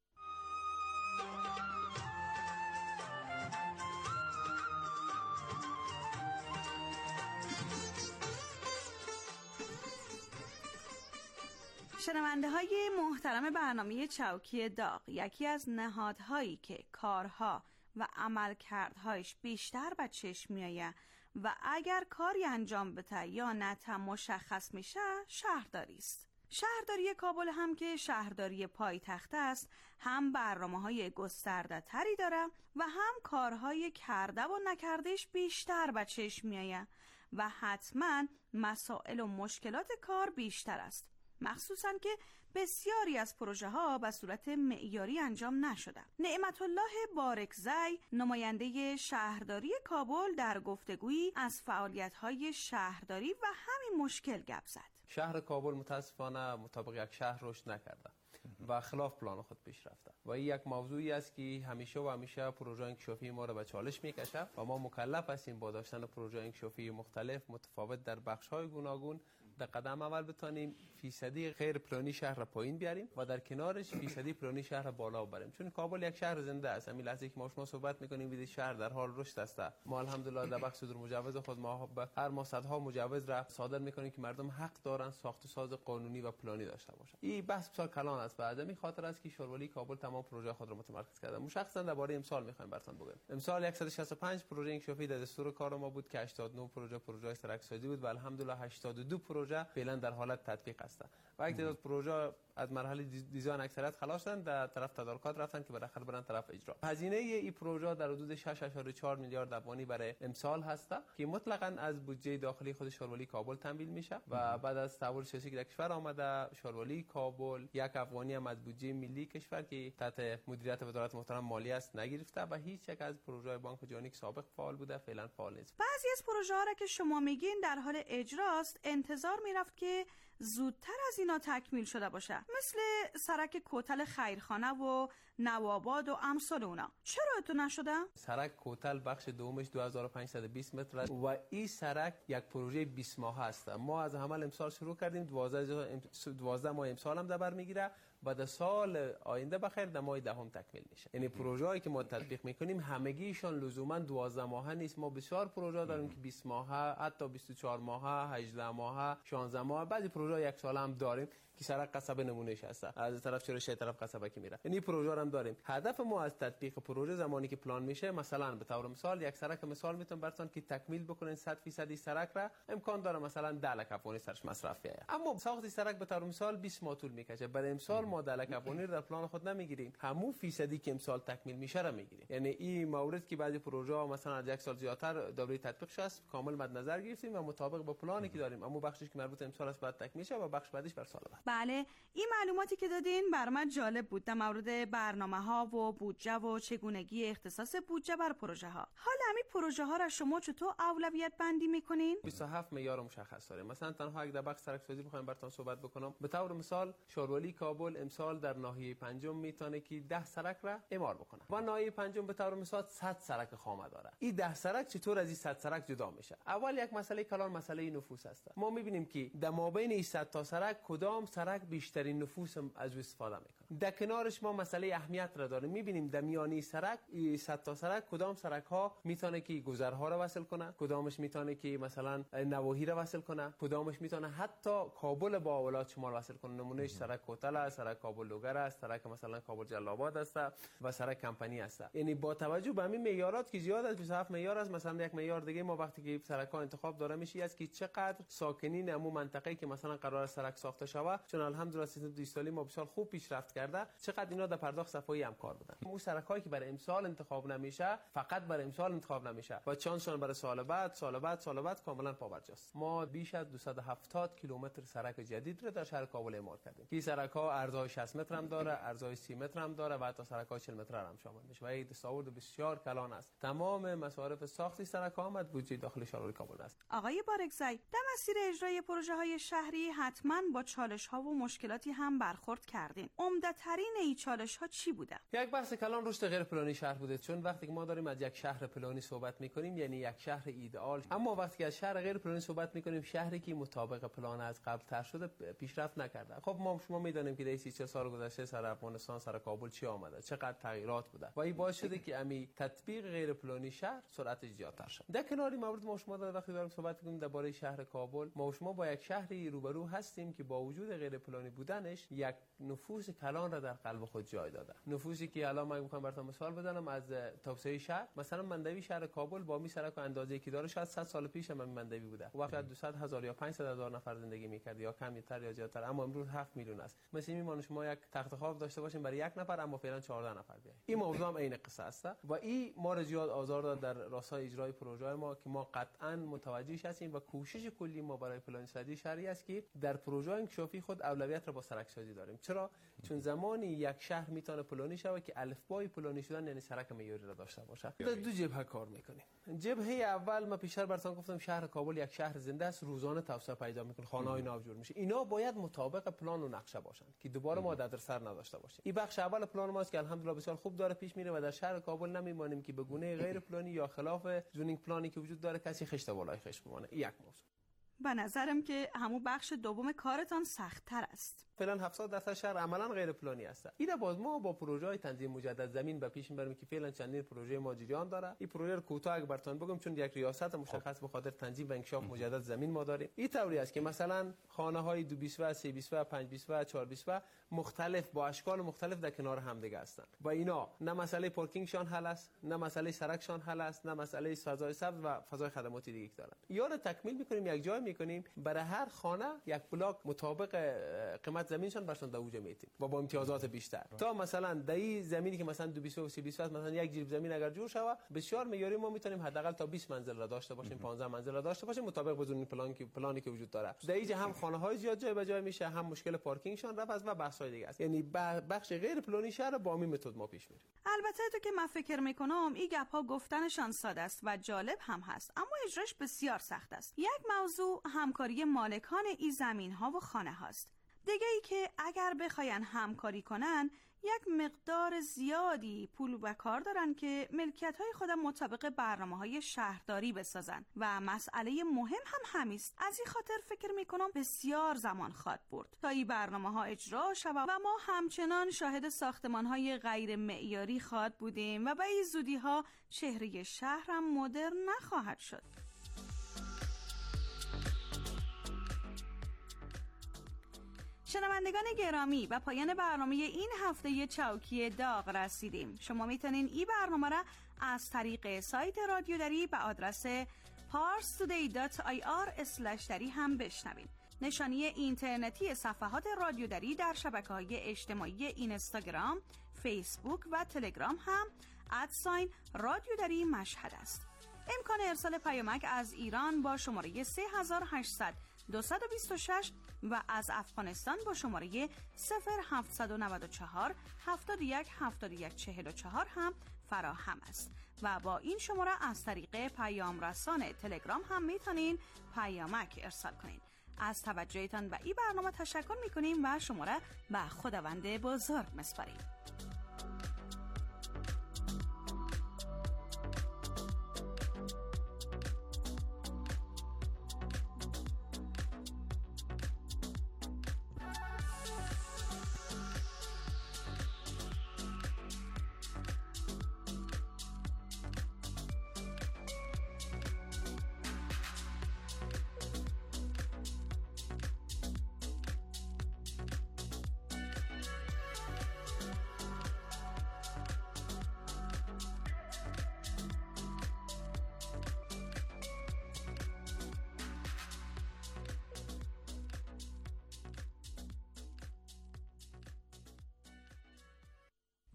[SPEAKER 4] شنونده های محترم برنامه چوکی داغ، یکی از نهادهایی که کارها و عملکردهایش بیشتر به چشم میآید و اگر کاری انجام بده یا نه مشخص میشه، شهرداری است. شهرداری کابل هم که شهرداری پایتخت است، هم برنامه‌های گسترده تری داره و هم کارهای کرده و نکردهش بیشتر به چشم میآید و حتما مسائل و مشکلات کار بیشتر است، مخصوصاً که بسیاری از پروژه ها به صورت معیاری انجام نشده. نعمت الله بارکزی، نماینده شهرداری کابل، در گفتگویی از فعالیت های شهرداری و همین مشکل گپ زد.
[SPEAKER 9] شهر کابل متاسفانه مطابق یک شهر رشد نکرده و خلاف پلان خود پیش رفته و این یک موضوعی است که همیشه پروژه انکشافی ما را به چالش میکشه و ما مکلف هستیم با داشتن پروژه انکشافی مختلف متفاوت در بخش‌های گوناگون در قدم اول بتانیم فیصدی غیر پلانی شهر را پایین بیاریم و در کنارش فیصدی پلانی شهر را بالا ببریم، چون کابل یک شهر زنده است. همین لحظه که ما شما صحبت میکنیم ویدی شهر در حال رشد است. ما الحمدلله در بخش صدور مجوز خود ما هر ماه صدها مجوز را صادر میکنیم که مردم حق دارن ساخت و ساز قانونی و پلانی داشته باشند. این بحث بسیار کلان است و از این خاطر است که شورولی کابل تمام پروژه خود را متمرکز کرده. مشخصا درباره امسال میخوایم براتون بگم. امسال 165 پروژه انکشافی در دستور کار ما بود که 89 پروژه سرک‌سازی بود و الحمدلله 82 پروژه فعلا در حالت تطبیق است و یک تعداد پروژه از مرحله دیزاین اکثریت خلاص شدن، در طرف تدارکات رفتن که بالاخره برن طرف اجرا. هزینه این پروژه در حدود 6.4 میلیارد افغانی برای امسال هست که مطلقاً از بودجه داخلی خود شورولی کابل تمویل میشه و بعد از تحول سیاسی که در کشور آمده، شورولی کابل 1 افغانی هم از بودجه ملی کشور که تحت مدیریت وزارت محترم مالیه است نگرفته و هیچ یک از پروژه بانک جهانی که سابق فعال بوده فعلا فعال نیست.
[SPEAKER 4] بعضی از پروژه ها را که شما میگین در حال اجراست، انتظار میرفت که زودتر از اینا تکمیل شده باشه، مثل سرک کوتل خیرخانه و نوآباد و امثال اونا. چرا تو نشده؟
[SPEAKER 9] سرک کوتل بخش دومش 2520 متر است و این سرک یک پروژه 20 ماهه است. ما از عمل امسال شروع کردیم، 12 ماه امسال هم در بر میگیره و در سال آینده بخیر در ماه دهم تکمیل میشه. یعنی پروژه‌ای که ما تطبیق میکنیم همگیشون لزوما 12 ماهه نیست. ما بسیار پروژه داریم که 20 ماهه، حتی 24 ماهه، 18 ماهه، 16 ماهه، بعضی پروژه یک ساله هم داریم که سرک قصبه نمونهش هست، از طرف چرشه طرف قصبه که میره. یعنی پروژه هم داریم. هدف ما از تطبیق پروژه زمانی که پلان میشه، مثلا به طور مثال یک سرک مثال میتونم براتون که تکمیل بکنین 100% سرک را، امکان داره مثلا 10 لک افغانی سرش مصرف بیاید، اما ساخت سرک به طور مثال 20 ماه طول میکشه. برای امسال ما 10 لک افغانی در پلان خود نمیگیریم، همون فیصدی که امسال تکمیل میشه را میگیریم. یعنی این مورد که بعضی پروژه ها مثلا از یک سال زیادتر دوره تطبیق شده کامل مد نظر گرفتیم و مطابق با پلانی که داریم، اما بخشی که مربوط امسال است بعد تکمیل شه و بخش بعدش بر سال بعد.
[SPEAKER 4] بله، این معلوماتی که دادین بر من جالب بود در مورد برنامه‌ها و بودجه و چگونگی اختصاص بودجه بر پروژه ها. حالا همین پروژه ها را شما چطور اولویت بندی میکنین؟
[SPEAKER 9] 27 معیار مشخص داریم. مثلا تنها یک بخش سرک‌سازی بخوایم براتون صحبت بکنم، به طور مثال شورولی کابل امسال در ناحیه پنجم میتونه که 10 سرک را اعمار بکنه و ناحیه پنجم به طور مثال 100 سرک خامه داره. این 10 سرک چطور از این 100 سرک جدا میشه؟ اول یک مسئله کلان مسئله نفوس است. ما میبینیم که در مابین این 100 تا سرک کدام سرک بیشترین نفوس از استفاده میکنه. در کنارش ما مسئله اهمیت را داریم. میبینیم در میانی سرک 100 تا سرک کدام سرک ها میتونه که گذرها را وصل کنه، کدامش میتونه که مثلا نواحی را وصل کنه، کدامش میتونه حتی کابل با ولایت شمال وصل کنه. نمونهش سرک کوتل است، سرک کابل لوگر است، سرک مثلا کابل جلال آباد است و سرک کمپانی است. یعنی با توجه به همین معیارات که زیاد از 27 معیار است، مثلا یک معیار دیگه ما وقتی که سرک ها انتخاب داره میشه است که چقدر ساکنین همون منطقه‌ای که مثلا قرار سرک ساخته شود، چون الحمدلله سیستم دیجیتالی ما بسیار خوب پیشرفت کرده، چقدر اینا در پرداخت صفایی هم کار بدن. اون سرکایی که برای امسال انتخاب نمیشه فقط برای امسال انتخاب نمیشه و چانسشون برای سال بعد کاملا پابرجاست. ما بیش از 270 کیلومتر سرک جدید رو در شهر کابل اعمال کردیم. این سرک ها عرضای 60 متر هم داره، عرضای 30 متر هم داره و حتی سرک های 40 متر هم شامل میشه و این دستاورد بسیار کلان است. تمام مصارف ساخت سرک ها آمد بودجه داخلی شهر کابل است.
[SPEAKER 4] آقای بارگزی، در مسیر اجرای پروژه های شهری حتما با چالش ها و مشکلاتی هم برخورد کردین. عمده‌ترین این چالش ها چی بوده؟
[SPEAKER 9] یک بحث کلان رشد غیر پلانی شهر بوده، چون وقتی که ما داریم از یک شهر پلانی صحبت میکنیم یعنی یک شهر ایدئال، اما وقتی که از شهر غیر پلانی صحبت میکنیم شهری که مطابق پلان از قبل طرح شده پیشرفت نکرده. خب ما شما میدونیم که در 30 سال گذشته سر افغانستان سر کابل چی آمده، چقدر تغییرات بوده و این باعث شده که امی تطبیق غیر پلانی شهر سرعتش زیادتر شد. در کنار مورد ما شما وقتی داریم صحبت میکنیم درباره شهر کابل، ما شما با یک شهری روبرو هستیم که با وجود غیر پلانی بودنش یک نفوس کلان را در قلب خود جای داده. نفوسی که الان من میخوام براتون مثال بزنم از توسعه شهر، مثلا مندوی شهر کابل با می سرک و اندازه‌ای که داره شاید 100 سال پیش هم مندوی بوده، وقتی 200,000 یا 500,000 نفر زندگی میکرد یا کمتر یا زیادتر، اما امروز 7 میلیون است. مثلا میمونه شما یک تخت خواب داشته باشیم برای یک نفر اما فعلا 14 نفر بیاید. این موضوع هم عین قصه است و این ما را زیاد آزار داد در راستای اجرای پروژه ما که ما قطعا متوجهش هستیم و کوشش کلی ما برای پلان سازی شهری است که در پروژه انکشافی خود اولویت را با سرک سازی داریم. چرا؟ چون زمانی یک شهر میتونه پلانی شوه که الفبای پلانی شدن یعنی سرک معیاری را داشته باشه. در دو جبهه کار میکنیم. جبهه اول ما پیشتر براتون گفتم شهر کابل یک شهر زنده است، روزانه توسعه پیدا میکنه، خانه‌های نو جور میشه. اینا باید مطابق پلان و نقشه باشن که دوباره ما در سر نداشته باشیم. این بخش اول پلان ماست که الحمدلله بسیار خوب داره پیش میره و در شهر کابل نمیمانیم که به گونه غیر پلانی یا خلاف زونینگ پلانی که وجود داره کسی خشت بالای خشت بمانه. یک موضوع.
[SPEAKER 4] به نظرم که همون بخش دوم کارتان سخت‌تر است.
[SPEAKER 9] فعلا 70% شهر عملاً غیر پلانی است. اینا باز ما با پروژه‌های تنظیم مجدد زمین به پیش میبریم که فعلا چندین پروژه ما جریان داره. این پروژه رو کوتاه اگه براتون بگم چون یک ریاست مشخص به خاطر تنظیم و انکشاف مجدد زمین ما داریم. این طوری است که مثلا خانه‌های 2 بیسوه، 3 بیسوه، 5 بیسوه، 4 بیسوه مختلف با اشکال مختلف در کنار هم دیگه هستند. و اینا نه مسئله پارکینگشان حل است، نه مسئله سرکشان حل است، نه مسئله فضای سبز و فضای خدماتی دیگه دارن. یا رو تکمیل می‌کنیم یک جای می‌کنیم برای هر خانه یک بلاک مطابق قیمت زمینشان برشون دوجه میتیم و با امتیازات بیشتر تا مثلا دایی زمینی که مثلا 2 بیسوه و 3 بیسوه مثلا یک جیب زمین اگر جور شود بسیار معیاری ما میتونیم حداقل تا 20 منزل را داشته باشیم، 15 منزل را داشته باشیم مطابق با زمین پلانی که وجود داره. دایی هم خانه‌های زیاد جای به جای میشه، هم مشکل پارکینگشان رفت و بحث‌های دیگه است. یعنی بخش غیر پلانی شهر با همین متد ما پیش میریم.
[SPEAKER 4] البته تو که من فکر میکنم این گپ‌ها گفتنشان ساده است و جالب هم هست اما اجراش بسیار سخت است. یک موضوع همکاری مالکان این زمین‌ها و خانه هاست. دیگه ای که اگر بخواین همکاری کنن یک مقدار زیادی پول و کار دارن که ملکیت‌های خودم مطابق برنامه‌های شهرداری بسازن و مسئله مهم هم همیست. از این خاطر فکر میکنم بسیار زمان خواهد برد تا این برنامه‌ها اجرا شود و ما همچنان شاهد ساختمان‌های غیر معیاری خواهد بودیم و به این زودی‌ها چهره شهر هم مدرن نخواهد شد. شنوندگان گرامی، به پایان برنامه این هفته چوکی داغ رسیدیم. شما میتونین این برنامه را از طریق سایت رادیو دری به آدرس parstoday.ir/dari هم بشنوین. نشانی اینترنتی صفحات رادیو دری در شبکه‌های اجتماعی اینستاگرام، فیسبوک و تلگرام هم رادیو دری مشهد است. امکان ارسال پیامک از ایران با شماره 3800 226 و از افغانستان با شماره 0794 71 71 44 هم فراهم است و با این شماره از طریق پیام رسان تلگرام هم میتونین پیامک ارسال کنین. از توجهتان به این برنامه تشکر میکنیم و شماره به خداوند بزرگ میسپاریم.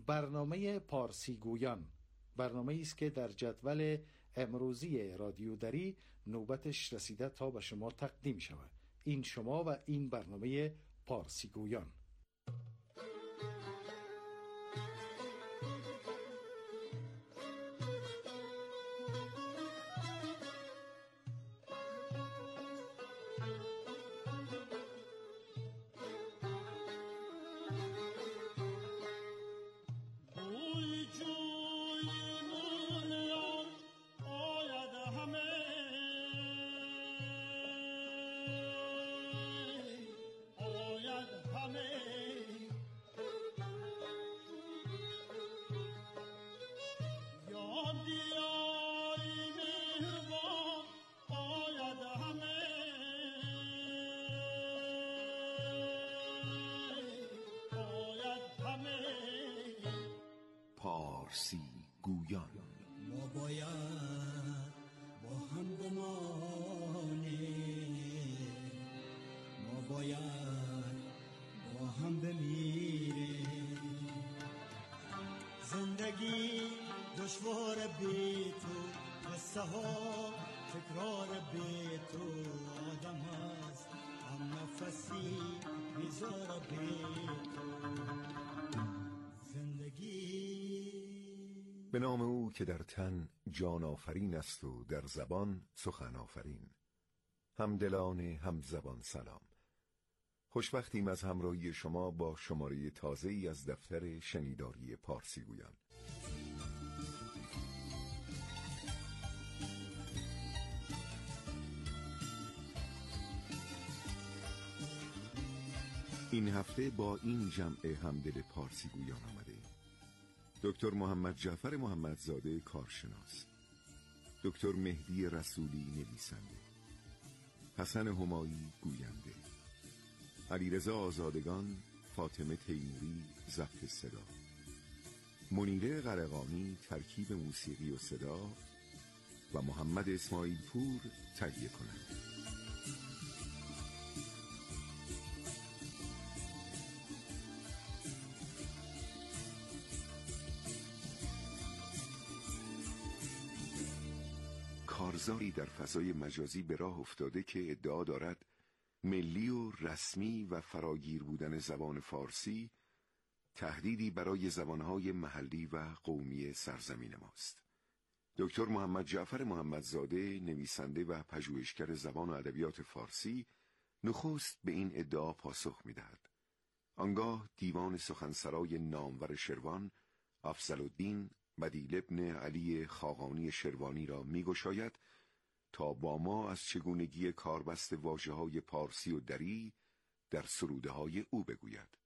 [SPEAKER 10] برنامه پارسی گویان، برنامه است که در جدول امروزی رادیو دری نوبتش رسیده تا به شما تقدیم شود. این شما و این برنامه پارسی گویان.
[SPEAKER 11] پارسی گویان.
[SPEAKER 12] ما باید با هم بمانیم، ما باید با هم بمیریم. زندگی دشوار بی تو، قصه ها تکرار بی تو. آدم هست هم نفسی بیزار بی تو.
[SPEAKER 11] به نام او که در تن جان آفرین است و در زبان سخن آفرین. هم دلان هم زبان سلام. خوشبختیم از همراهی شما با شماره تازه‌ای از دفتر شنیداری پارسی گویان. این هفته با این جمع همدل پارسی گویان آمده دکتر محمد جعفر محمدزاده کارشناس، دکتر مهدی رسولی نویسنده، حسن همایی گوینده، علیرضا آزادگان، فاطمه تیموری ضبط صدا، منیره قرقانی ترکیب موسیقی و صدا و محمد اسماعیل پور تهیه کننده. کارزاری در فضای مجازی به راه افتاده که ادعا دارد ملی و رسمی و فراگیر بودن زبان فارسی تهدیدی برای زبانهای محلی و قومی سرزمین ماست. دکتر محمد جعفر محمدزاده، نویسنده و پژوهشگر زبان و ادبیات فارسی، نخست به این ادعا پاسخ می‌دهد. آنگاه دیوان سخنسرای نامور شروان، افضلالدین بدیل ابن علی خاقانی شروانی را می‌گشاید تا با ما از چگونگی کاربست واژه‌های پارسی و دری در سروده‌های او بگوید.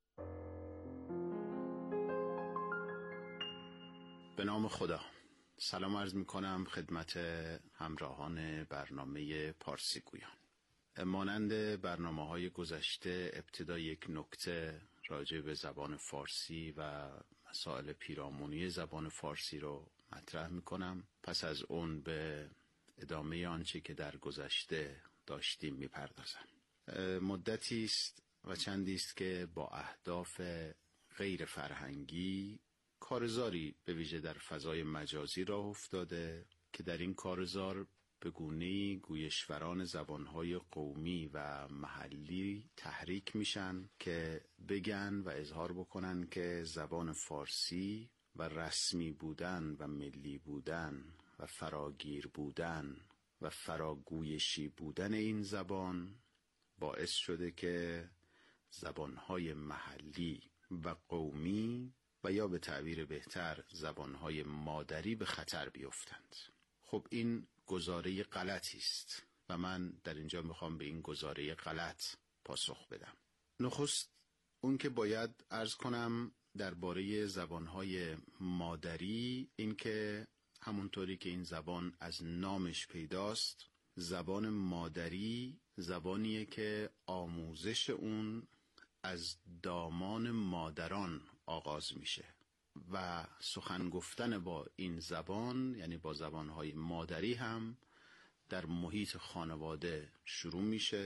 [SPEAKER 13] به نام خدا. سلام عرض می‌کنم خدمت همراهان برنامه پارسی گویان. مانند برنامه‌های گذشته ابتدا یک نکته راجع به زبان فارسی و مسائل پیرامونی زبان فارسی رو مطرح می‌کنم. پس از اون به ادامه آنچه که در گذشته داشتیم می‌پردازم. مدتی است و چندی است که با اهداف غیر فرهنگی کارزاری به ویژه در فضای مجازی راه افتاده که در این کارزار به گونه‌ای گویشوران زبانهای قومی و محلی تحریک میشن که بگن و اظهار بکنن که زبان فارسی و رسمی بودن و ملی بودن و فراگیر بودن و فراگویشی بودن این زبان باعث شده که زبانهای محلی و قومی و یا به تعبیر بهتر زبانهای مادری به خطر بیفتند. خب این گزاره غلطی است و من در اینجا میخوام به این گزاره غلط پاسخ بدم. نخست اون که باید عرض کنم درباره زبانهای مادری، این که همونطوری که این زبان از نامش پیداست، زبان مادری زبانیه که آموزش اون از دامان مادران آغاز میشه و سخن گفتن با این زبان، یعنی با زبانهای مادری، هم در محیط خانواده شروع میشه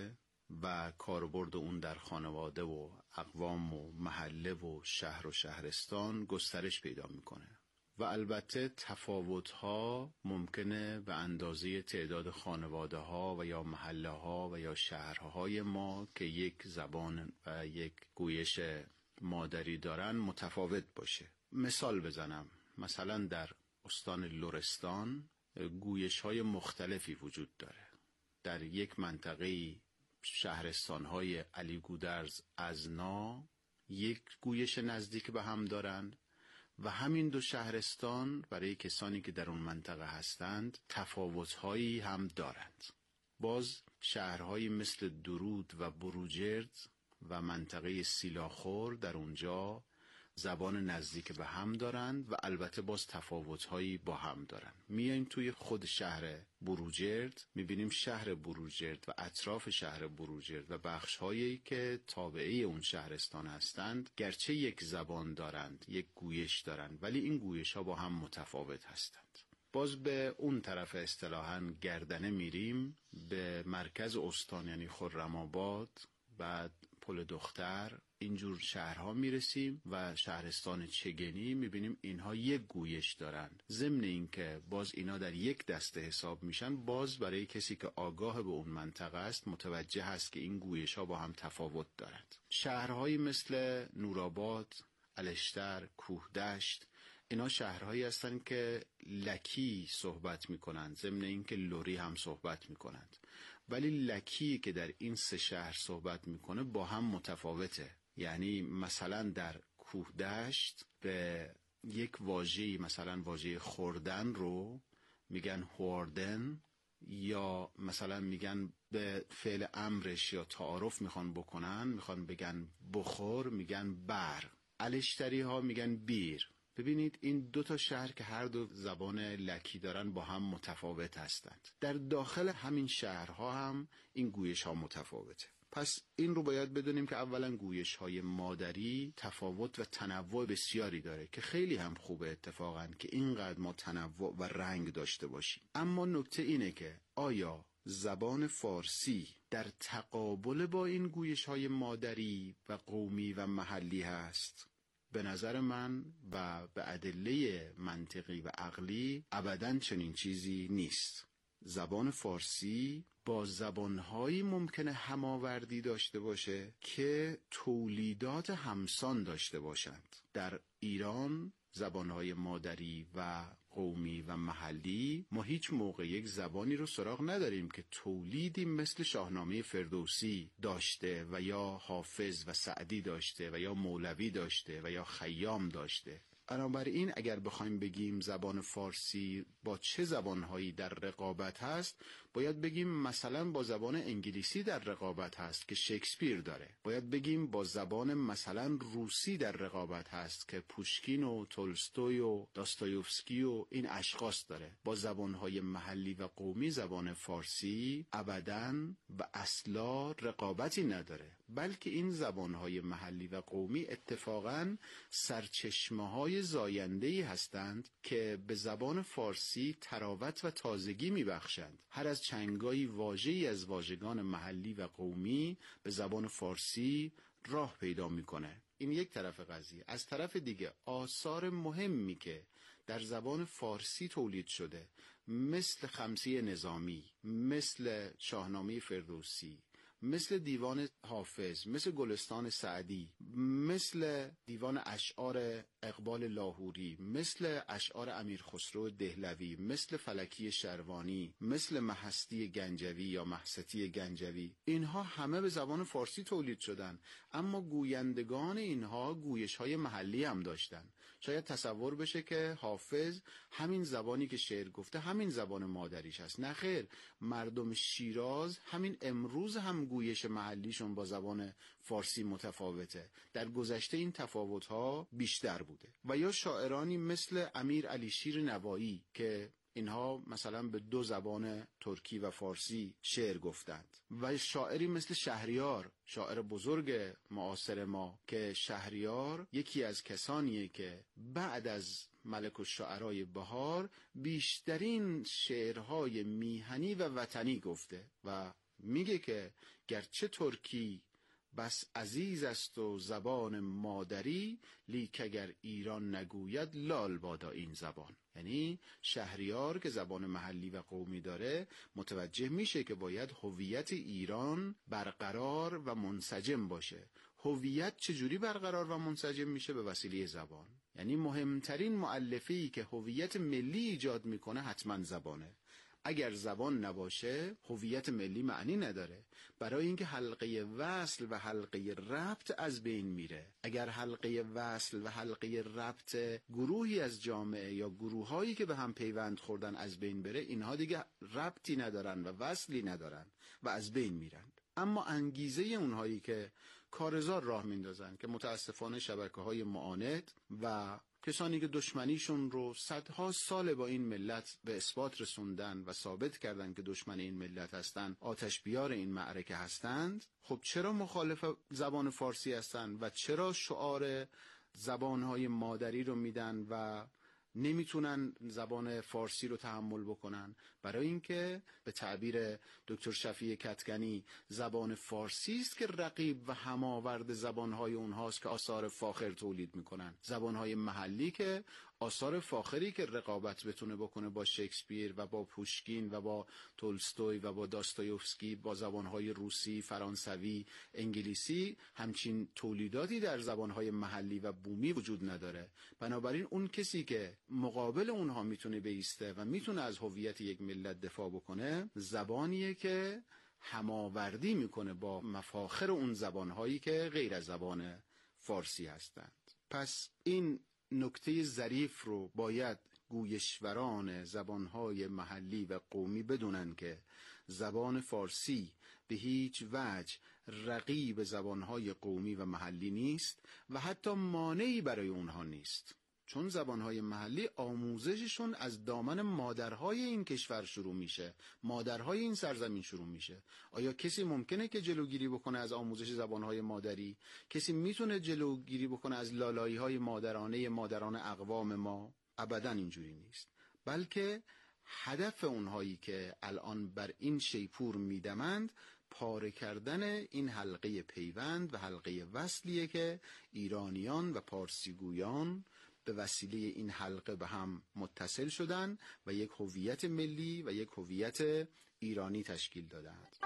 [SPEAKER 13] و کاربرد اون در خانواده و اقوام و محله و شهر و شهرستان گسترش پیدا میکنه و البته تفاوت‌ها ممکنه به اندازه تعداد خانواده‌ها و یا محله‌ها و یا شهرهای ما که یک زبان و یک گویش مادری دارن متفاوت باشه. مثال بزنم، مثلا در استان لرستان گویش‌های مختلفی وجود داره. در یک منطقه شهرستان‌های علی گودرز، ازنا یک گویش نزدیک به هم دارند و همین دو شهرستان برای کسانی که در اون منطقه هستند تفاوت‌هایی هم دارند. باز شهرهایی مثل درود و بروجرد و منطقه سیلاخور در اونجا زبان نزدیک به هم دارند و البته باز تفاوت‌هایی با هم دارند. میایم توی خود شهر بروجرد، میبینیم شهر بروجرد و اطراف شهر بروجرد و بخش‌هایی که تابعه اون شهرستان هستند گرچه یک زبان دارند، یک گویش دارند، ولی این گویش‌ها با هم متفاوت هستند. باز به اون طرف اصطلاحاً گردنه میریم، به مرکز استان یعنی خرم‌آباد، بعد پل دختر، اینجور شهرها میرسیم و شهرستان چگنی میبینیم اینها یک گویش دارند. ضمن این که باز اینا در یک دسته حساب میشن، باز برای کسی که آگاه به اون منطقه است متوجه هست که این گویش ها با هم تفاوت دارند. شهرهایی مثل نورآباد، الشتر، کوهدشت، اینا شهرهایی هستند که لکی صحبت میکنند، ضمن این که لری هم صحبت میکنند، ولی لکی که در این سه شهر صحبت میکنه با هم متفاوته. یعنی مثلا در کوهدشت به یک واژه‌ای، مثلا واژه خوردن رو میگن خوردن، یا مثلا میگن به فعل امرش یا تعارف میخوان بکنن، میخوان بگن بخور، میگن بر. الشتری ها میگن بیر. ببینید این دو تا شهر که هر دو زبان لکی دارن با هم متفاوت هستند. در داخل همین شهرها هم این گویش ها متفاوته. پس این رو باید بدونیم که اولا گویش های مادری تفاوت و تنوع بسیاری داره که خیلی هم خوبه اتفاقا که اینقدر ما تنوع و رنگ داشته باشیم. اما نکته اینه که آیا زبان فارسی در تقابل با این گویش های مادری و قومی و محلی هست؟ به نظر من و به ادله منطقی و عقلی ابداً چنین چیزی نیست. زبان فارسی با زبانهایی ممکنه هماوردی داشته باشه که تولیدات همسان داشته باشند. در ایران زبانهای مادری و قومی و محلی ما هیچ موقع یک زبانی رو سراغ نداریم که تولیدی مثل شاهنامه فردوسی داشته و یا حافظ و سعدی داشته و یا مولوی داشته و یا خیام داشته. بنابراین اگر بخوایم بگیم زبان فارسی با چه زبانهایی در رقابت هست، باید بگیم مثلا با زبان انگلیسی در رقابت هست که شکسپیر داره. باید بگیم با زبان مثلا روسی در رقابت هست که پوشکین و تولستوی و داستایوفسکی و این اشخاص داره. با زبانهای محلی و قومی زبان فارسی ابداً و اصلا رقابتی نداره، بلکه این زبانهای محلی و قومی اتفاقاً سرچشمه‌های زاینده‌ای هستند که به زبان فارسی تراوت و تازگی می‌بخشند. هر از چنگایی واژه‌ای از واژگان محلی و قومی به زبان فارسی راه پیدا می‌کنه. این یک طرف قضیه. از طرف دیگه آثار مهمی که در زبان فارسی تولید شده، مثل خمسه نظامی، مثل شاهنامه فردوسی، مثل دیوان حافظ، مثل گلستان سعدی، مثل دیوان اشعار اقبال لاهوری، مثل اشعار امیر خسرو دهلوی، مثل فلکی شروانی، مثل محستی گنجوی یا محستی گنجوی، اینها همه به زبان فارسی تولید شدن، اما گویندگان اینها گویش های محلی هم داشتن. شاید تصور بشه که حافظ همین زبانی که شعر گفته همین زبان مادریش هست. نه خیر، مردم شیراز همین امروز هم گویش محلیشون با زبان فارسی متفاوته. در گذشته این تفاوت‌ها بیشتر بوده. و یا شاعرانی مثل امیر علی شیر نوایی که اینها مثلا به دو زبان ترکی و فارسی شعر گفتند، و شاعری مثل شهریار، شاعر بزرگ معاصر ما، که شهریار یکی از کسانیه که بعد از ملک الشعرای بهار بیشترین شعرهای میهنی و وطنی گفته و میگه که گرچه ترکی بس عزیز است و زبان مادری، لیک اگر ایران نگوید لال بادا این زبان. یعنی شهریار که زبان محلی و قومی داره متوجه میشه که باید هویت ایران برقرار و منسجم باشه. هویت چجوری برقرار و منسجم میشه؟ به وسیله زبان. یعنی مهمترین مؤلفه‌ای که هویت ملی ایجاد میکنه حتما زبانه. اگر زبان نباشه هویت ملی معنی نداره، برای اینکه حلقه وصل و حلقه ربط از بین میره. اگر حلقه وصل و حلقه ربط گروهی از جامعه یا گروهایی که به هم پیوند خوردن از بین بره، اینها دیگه ربطی ندارن و وصلی ندارن و از بین میرن. اما انگیزه اونهایی که کارزار راه میندازن که متاسفانه شبکه‌های معاند و کسانی که دشمنیشون رو صدها سال با این ملت به اثبات رسوندن و ثابت کردن که دشمن این ملت هستند، آتش بیار این معرکه هستند، خب چرا مخالف زبان فارسی هستند و چرا شعار زبانهای مادری رو میدن و نمیتونن زبان فارسی رو تحمل بکنن؟ برای اینکه به تعبیر دکتر شفیع کتکنی زبان فارسی است که رقیب و هماورد زبانهای اونهاست که آثار فاخر تولید میکنن. زبانهای محلی که آثار فاخری که رقابت بتونه بکنه با شکسپیر و با پوشکین و با تولستوی و با داستایوفسکی، با زبانهای روسی، فرانسوی، انگلیسی، همچین تولیداتی در زبانهای محلی و بومی وجود نداره. بنابراین اون کسی که مقابل اونها میتونه بایسته و میتونه از هویت یک ملت دفاع بکنه، زبانیه که هماوردی میکنه با مفاخر اون زبانهایی که غیر از زبان فارسی هستند. پس این نکته ظریف رو باید گویشوران زبانهای محلی و قومی بدونن که زبان فارسی به هیچ وجه رقیب زبانهای قومی و محلی نیست و حتی مانعی برای اونها نیست، چون زبانهای محلی آموزششون از دامن مادرهای این کشور شروع میشه، مادرهای این سرزمین شروع میشه. آیا کسی ممکنه که جلوگیری بکنه از آموزش زبانهای مادری؟ کسی میتونه جلوگیری بکنه از لالایی‌های مادران اقوام ما؟ ابداً اینجوری نیست، بلکه هدف اونهایی که الان بر این شیپور میدمند پاره کردن این حلقه پیوند و حلقه وصلیه که ایرانیان و پارسیگویان به وسیله این حلقه به هم متصل شدن و یک هویت ملی و یک هویت ایرانی تشکیل دادند.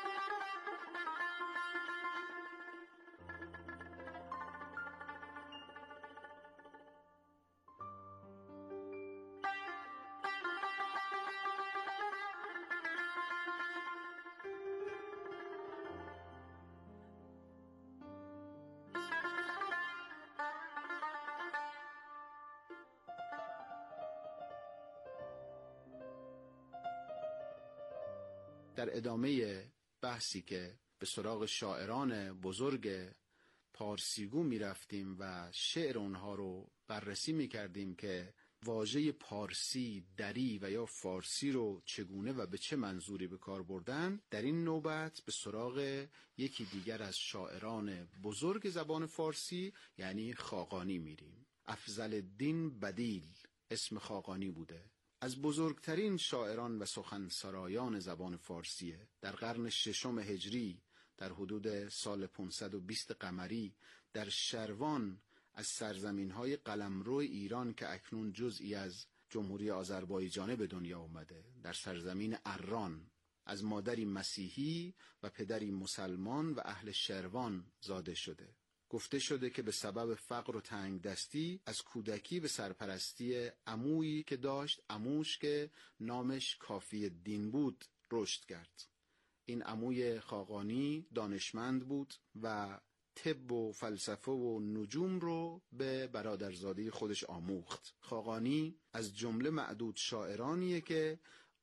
[SPEAKER 13] در ادامه بحثی که به سراغ شاعران بزرگ پارسیگو می رفتیم و شعر اونها رو بررسی می کردیم که واژه پارسی، دری و یا فارسی رو چگونه و به چه منظوری به کار بردن، در این نوبت به سراغ یکی دیگر از شاعران بزرگ زبان فارسی یعنی خاقانی میریم. افضل الدین بدیل اسم خاقانی بوده. از بزرگترین شاعران و سخنسرایان زبان فارسیه. در قرن ششم هجری در حدود سال 520 قمری در شروان از سرزمین‌های قلمرو ایران که اکنون جزئی از جمهوری آذربایجان به دنیا اومده، در سرزمین اران، از مادری مسیحی و پدری مسلمان و اهل شروان زاده شده. گفته شده که به سبب فقر و تنگ دستی از کودکی به سرپرستی عمویی که داشت، عموش که نامش کافی الدین بود، رشد کرد. این عموی خاقانی دانشمند بود و طب و فلسفه و نجوم رو به برادرزاده خودش آموخت. خاقانی از جمله معدود شاعرانیه که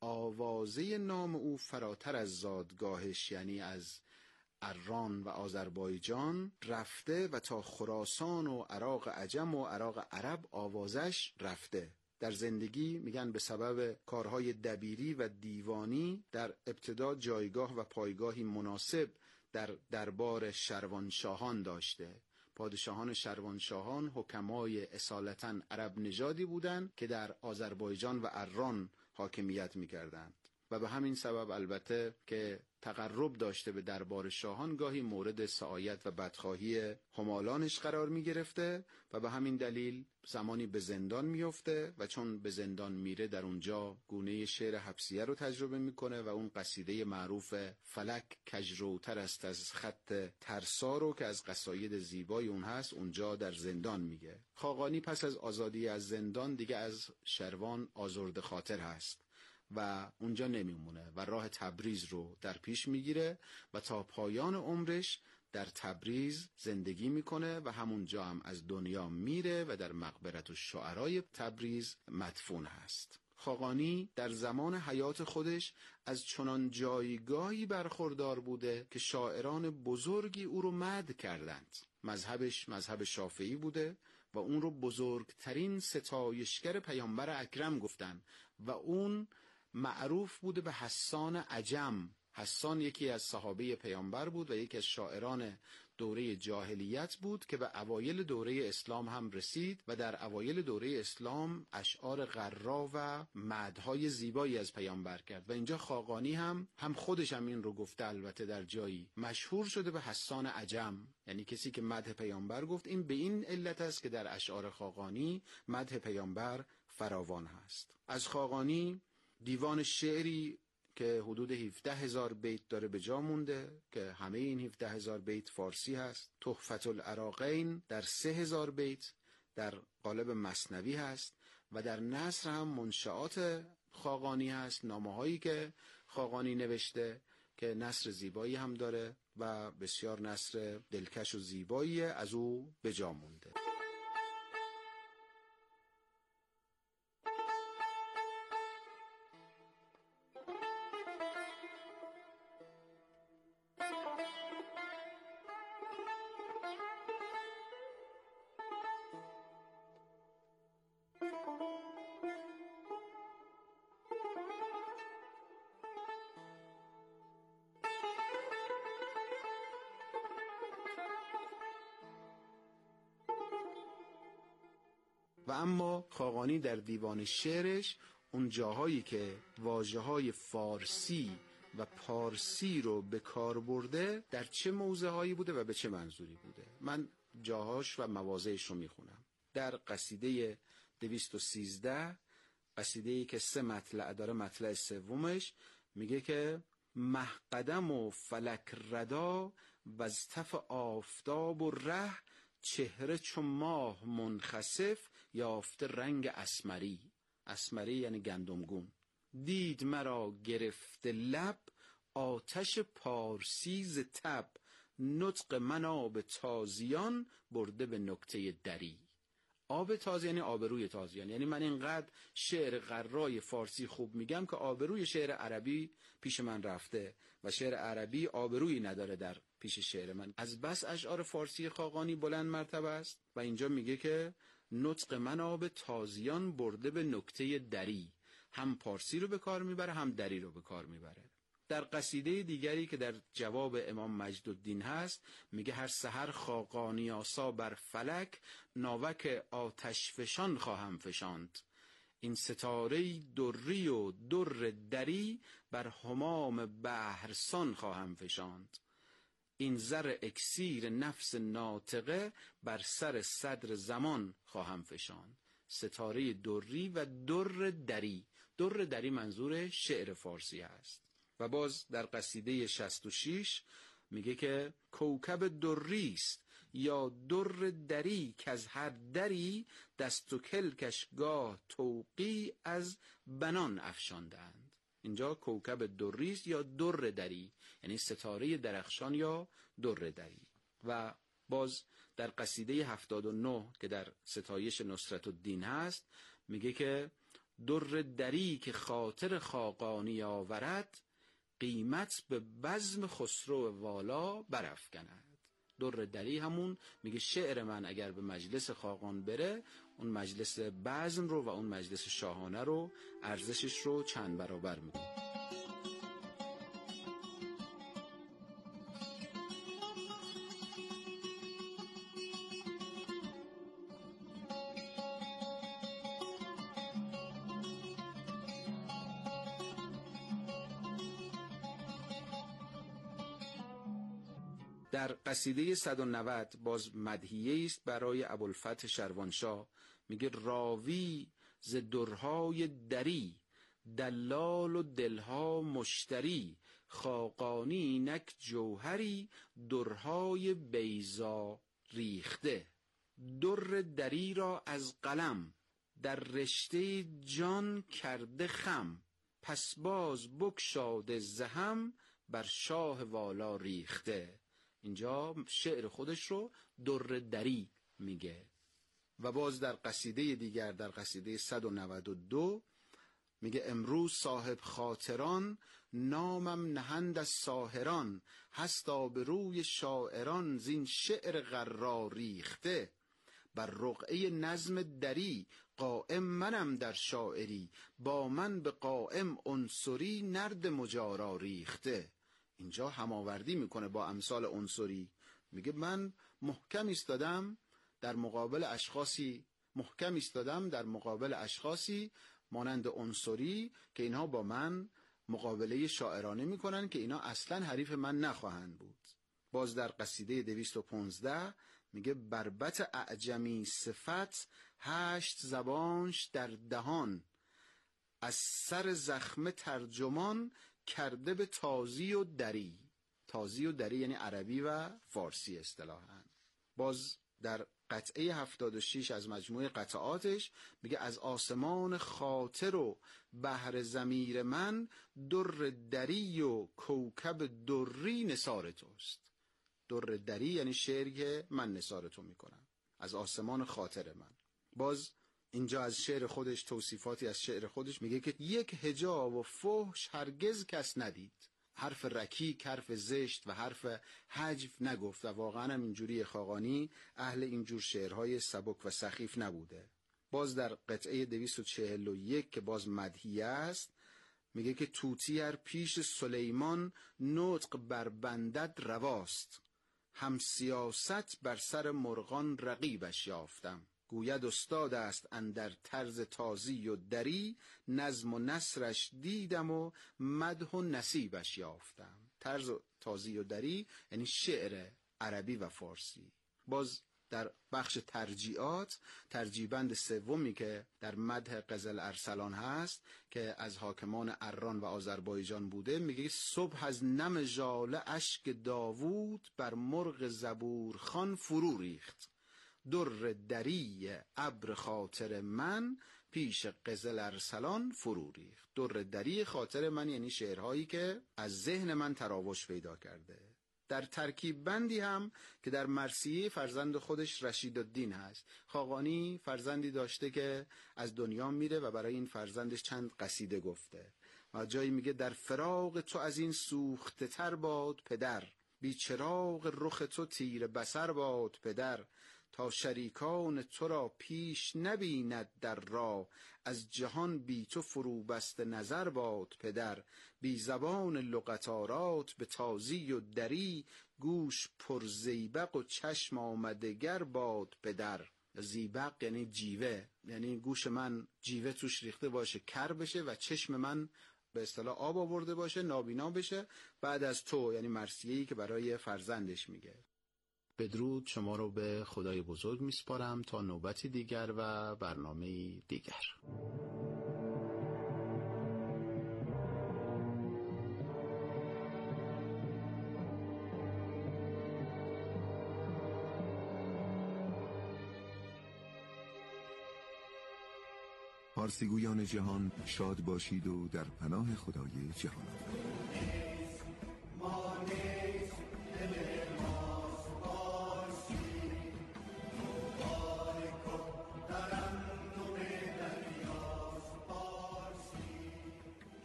[SPEAKER 13] آوازه نام او فراتر از زادگاهش یعنی از اران و آذربایجان رفته و تا خراسان و عراق عجم و عراق عرب آوازش رفته. در زندگی میگن به سبب کارهای دبیری و دیوانی در ابتدا جایگاه و پایگاهی مناسب در دربار شروانشاهان داشته. پادشاهان شروانشاهان حکمای اصالتاً عرب نژادی بودند که در آذربایجان و اران حاکمیت میکردند. و به همین سبب البته که تقرب داشته به دربار شاهان گاهی مورد سعایت و بدخواهی همالانش قرار می گرفته و به همین دلیل زمانی به زندان میفته و چون به زندان میره در اونجا گونه شعر حبسیه رو تجربه میکنه و اون قصیده معروف فلک کجروتر است از خط ترسا رو که از قصاید زیبای اون هست اونجا در زندان میگه. خاقانی پس از آزادی از زندان دیگه از شروان آزرده خاطر هست و اونجا نمیمونه و راه تبریز رو در پیش میگیره و تا پایان عمرش در تبریز زندگی میکنه و همونجا هم از دنیا میره و در مقبرت الشعرای تبریز مدفون هست. خاقانی در زمان حیات خودش از چنان جایگاهی برخوردار بوده که شاعران بزرگی او رو مدح کردند. مذهبش مذهب شافعی بوده و اون رو بزرگترین ستایشگر پیامبر اکرم گفتن و اون معروف بوده به حسان عجم. حسان یکی از صحابه پیامبر بود و یکی از شاعران دوره جاهلیت بود که به اوایل دوره اسلام هم رسید و در اوایل دوره اسلام اشعار غرا و مدحهای زیبایی از پیامبر کرد و اینجا خاقانی هم خودش هم این رو گفته، البته در جایی مشهور شده به حسان عجم، یعنی کسی که مدح پیامبر گفت. این به این علت است که در اشعار خاقانی مدح پیامبر فراوان هست. از خاقانی دیوان شعری که حدود 17,000 بیت داره به جا مونده که همه این 17,000 بیت فارسی هست. تحفة العراقین در 3,000 بیت در قالب مثنوی هست و در نثر هم منشآت خاقانی هست، نامه‌هایی که خاقانی نوشته که نثر زیبایی هم داره و بسیار نثر دلکش و زیبایی از او به جا مونده. و اما خاقانی در دیوان شعرش اون جاهایی که واژه‌های فارسی و پارسی رو به کار برده در چه موضع‌هایی بوده و به چه منظوری بوده. من جاهاش و مواضعش رو میخونم. در قصیده 213، قصیده‌ای که 3 مطلع داره، مطلع سومش میگه که محقدم و فلک ردا و از تف آفتاب و ره، چهره چو ماه منخسف یافته رنگ اسمری. اسمری یعنی گندمگون. دید مرا گرفته لب، آتش پارسی ز تب، نطق من آب تازیان برده به نکته دری. آب تازی یعنی آبروی تازیان، یعنی من اینقدر شعر غرای فارسی خوب میگم که آبروی شعر عربی پیش من رفته و شعر عربی آبرویی نداره در پیش شعر من. از بس اشعار فارسی خاقانی بلند مرتبه است و اینجا میگه که نطق من آب تازیان برده به نکته دری. هم پارسی رو به کار میبره هم دری رو به کار میبره. در قصیده دیگری که در جواب امام مجدالدین هست میگه هر سحر خاقانی آسا بر فلک، ناوک آتش فشان خواهم فشاند. این ستاره دری و در دری، بر همام بحرسان خواهم فشاند. این زر اکسیر نفس ناطقه، بر سر صدر زمان خواهم فشاند. ستاره دری و در دری. در دری منظور شعر فارسی هست. و باز در قصیده 66 میگه که کوکب دری است یا در دری، که از هر دری دست و کلکش گاه توقی از بنان افشاندند. اینجا کوکب دری است یا در دری، یعنی ستاره درخشان یا در دری. و باز در قصیده 79 که در ستایش نصرت الدین هست میگه که در دری که خاطر خاقانی آورد، قیمت به بزم خسرو والا برافکند. در دری همون میگه شعر من اگر به مجلس خاقان بره، اون مجلس بزم رو و اون مجلس شاهانه رو ارزشش رو چند برابر میکنه.
[SPEAKER 14] در قصیده 190 باز مدحیه است برای ابوالفتح شروانشاه. میگه راوی ز درهای دری، دلال و دلها مشتری، خاقانی نک جوهری، درهای بیضا ریخته. در دری را از قلم، در رشته جان کرده خم، پس باز بگشاده زهم، بر شاه والا ریخته. اینجا شعر خودش رو در دری میگه. و باز در قصیده دیگر، در قصیده 192 میگه امروز صاحب خاطران، نامم نهند از ساهران، هست آبروی شاعران، زین شعر غرا ریخته. بر رقعه نظم دری، قائم منم در شاعری، با من به قائم عنصری، نرد مجارا ریخته. اینجا هماوردی میکنه با امثال عنصری. میگه من محکم ایستادم در مقابل اشخاصی، محکم ایستادم در مقابل اشخاصی مانند عنصری که اینها با من مقابله شاعرانه میکنن که اینا اصلا حریف من نخواهند بود. باز در قصیده 215 میگه بربط اعجمی صفت، 8 زبانش در دهان، از سر زخم ترجمان، کرده به تازی و دری. تازی و دری یعنی عربی و فارسی اصطلاحاً. باز در قطعه 76 از مجموعه قطعاتش میگه از آسمان خاطر و بحر ضمیر من، در دری و کوکب دری نثار توست. در دری یعنی شعری که من نثار تو میکنم از آسمان خاطر من. باز اینجا از شعر خودش، توصیفاتی از شعر خودش میگه که یک هجا و فحش هرگز کس ندید، حرف رکیک، حرف زشت و حرف حجو نگفت. و واقعا هم اینجوری خاقانی اهل اینجور شعرهای سبک و سخیف نبوده. باز در قطعه 241 که باز مدحیه است میگه که طوطی پیش سلیمان، نطق بر بندد رواست، هم سیاست بر سر مرغان رقیبش یافتم. گوید استاد است اندر طرز تازی و دری، نظم و نثرش دیدم و مدح و نصیبش یافتم. طرز تازی و دری یعنی شعر عربی و فارسی. باز در بخش ترجیعات، ترجیبند سومی که در مدح قزل ارسلان هست که از حاکمان اران و آذربایجان بوده، میگه صبح از نم ژاله اشک داوود، بر مرغ زبور خان فرو ریخت. در دری ابر خاطر من، پیش قزل ارسلان فرو ریخت. در دری خاطر من یعنی شعرهایی که از ذهن من تراوش پیدا کرده. در ترکیب بندی هم که در مرثیه فرزند خودش رشیدالدین هست. خاقانی فرزندی داشته که از دنیا میره و برای این فرزندش چند قصیده گفته و جایی میگه در فراق تو از این سوخته تر باد پدر، بی چراغ رخ تو تیر بصر باد پدر، تا شریکان تو را پیش نبیند در راه، از جهان بی تو فرو بست نظر باد پدر، بی زبان لغتارات به تازی و دری، گوش پر زیبق و چشم آمدگر باد پدر. زیبق یعنی جیوه، یعنی گوش من جیوه توش ریخته باشه، کر بشه و چشم من به اصطلاح آب آورده باشه، نابینا بشه بعد از تو، یعنی مرثیه‌ای که برای فرزندش میگه.
[SPEAKER 13] بدرود شما رو به خدای بزرگ میسپارم تا نوبتی دیگر و برنامه دیگر.
[SPEAKER 11] پارسیگویان جهان شاد باشید و در پناه خدای جهان.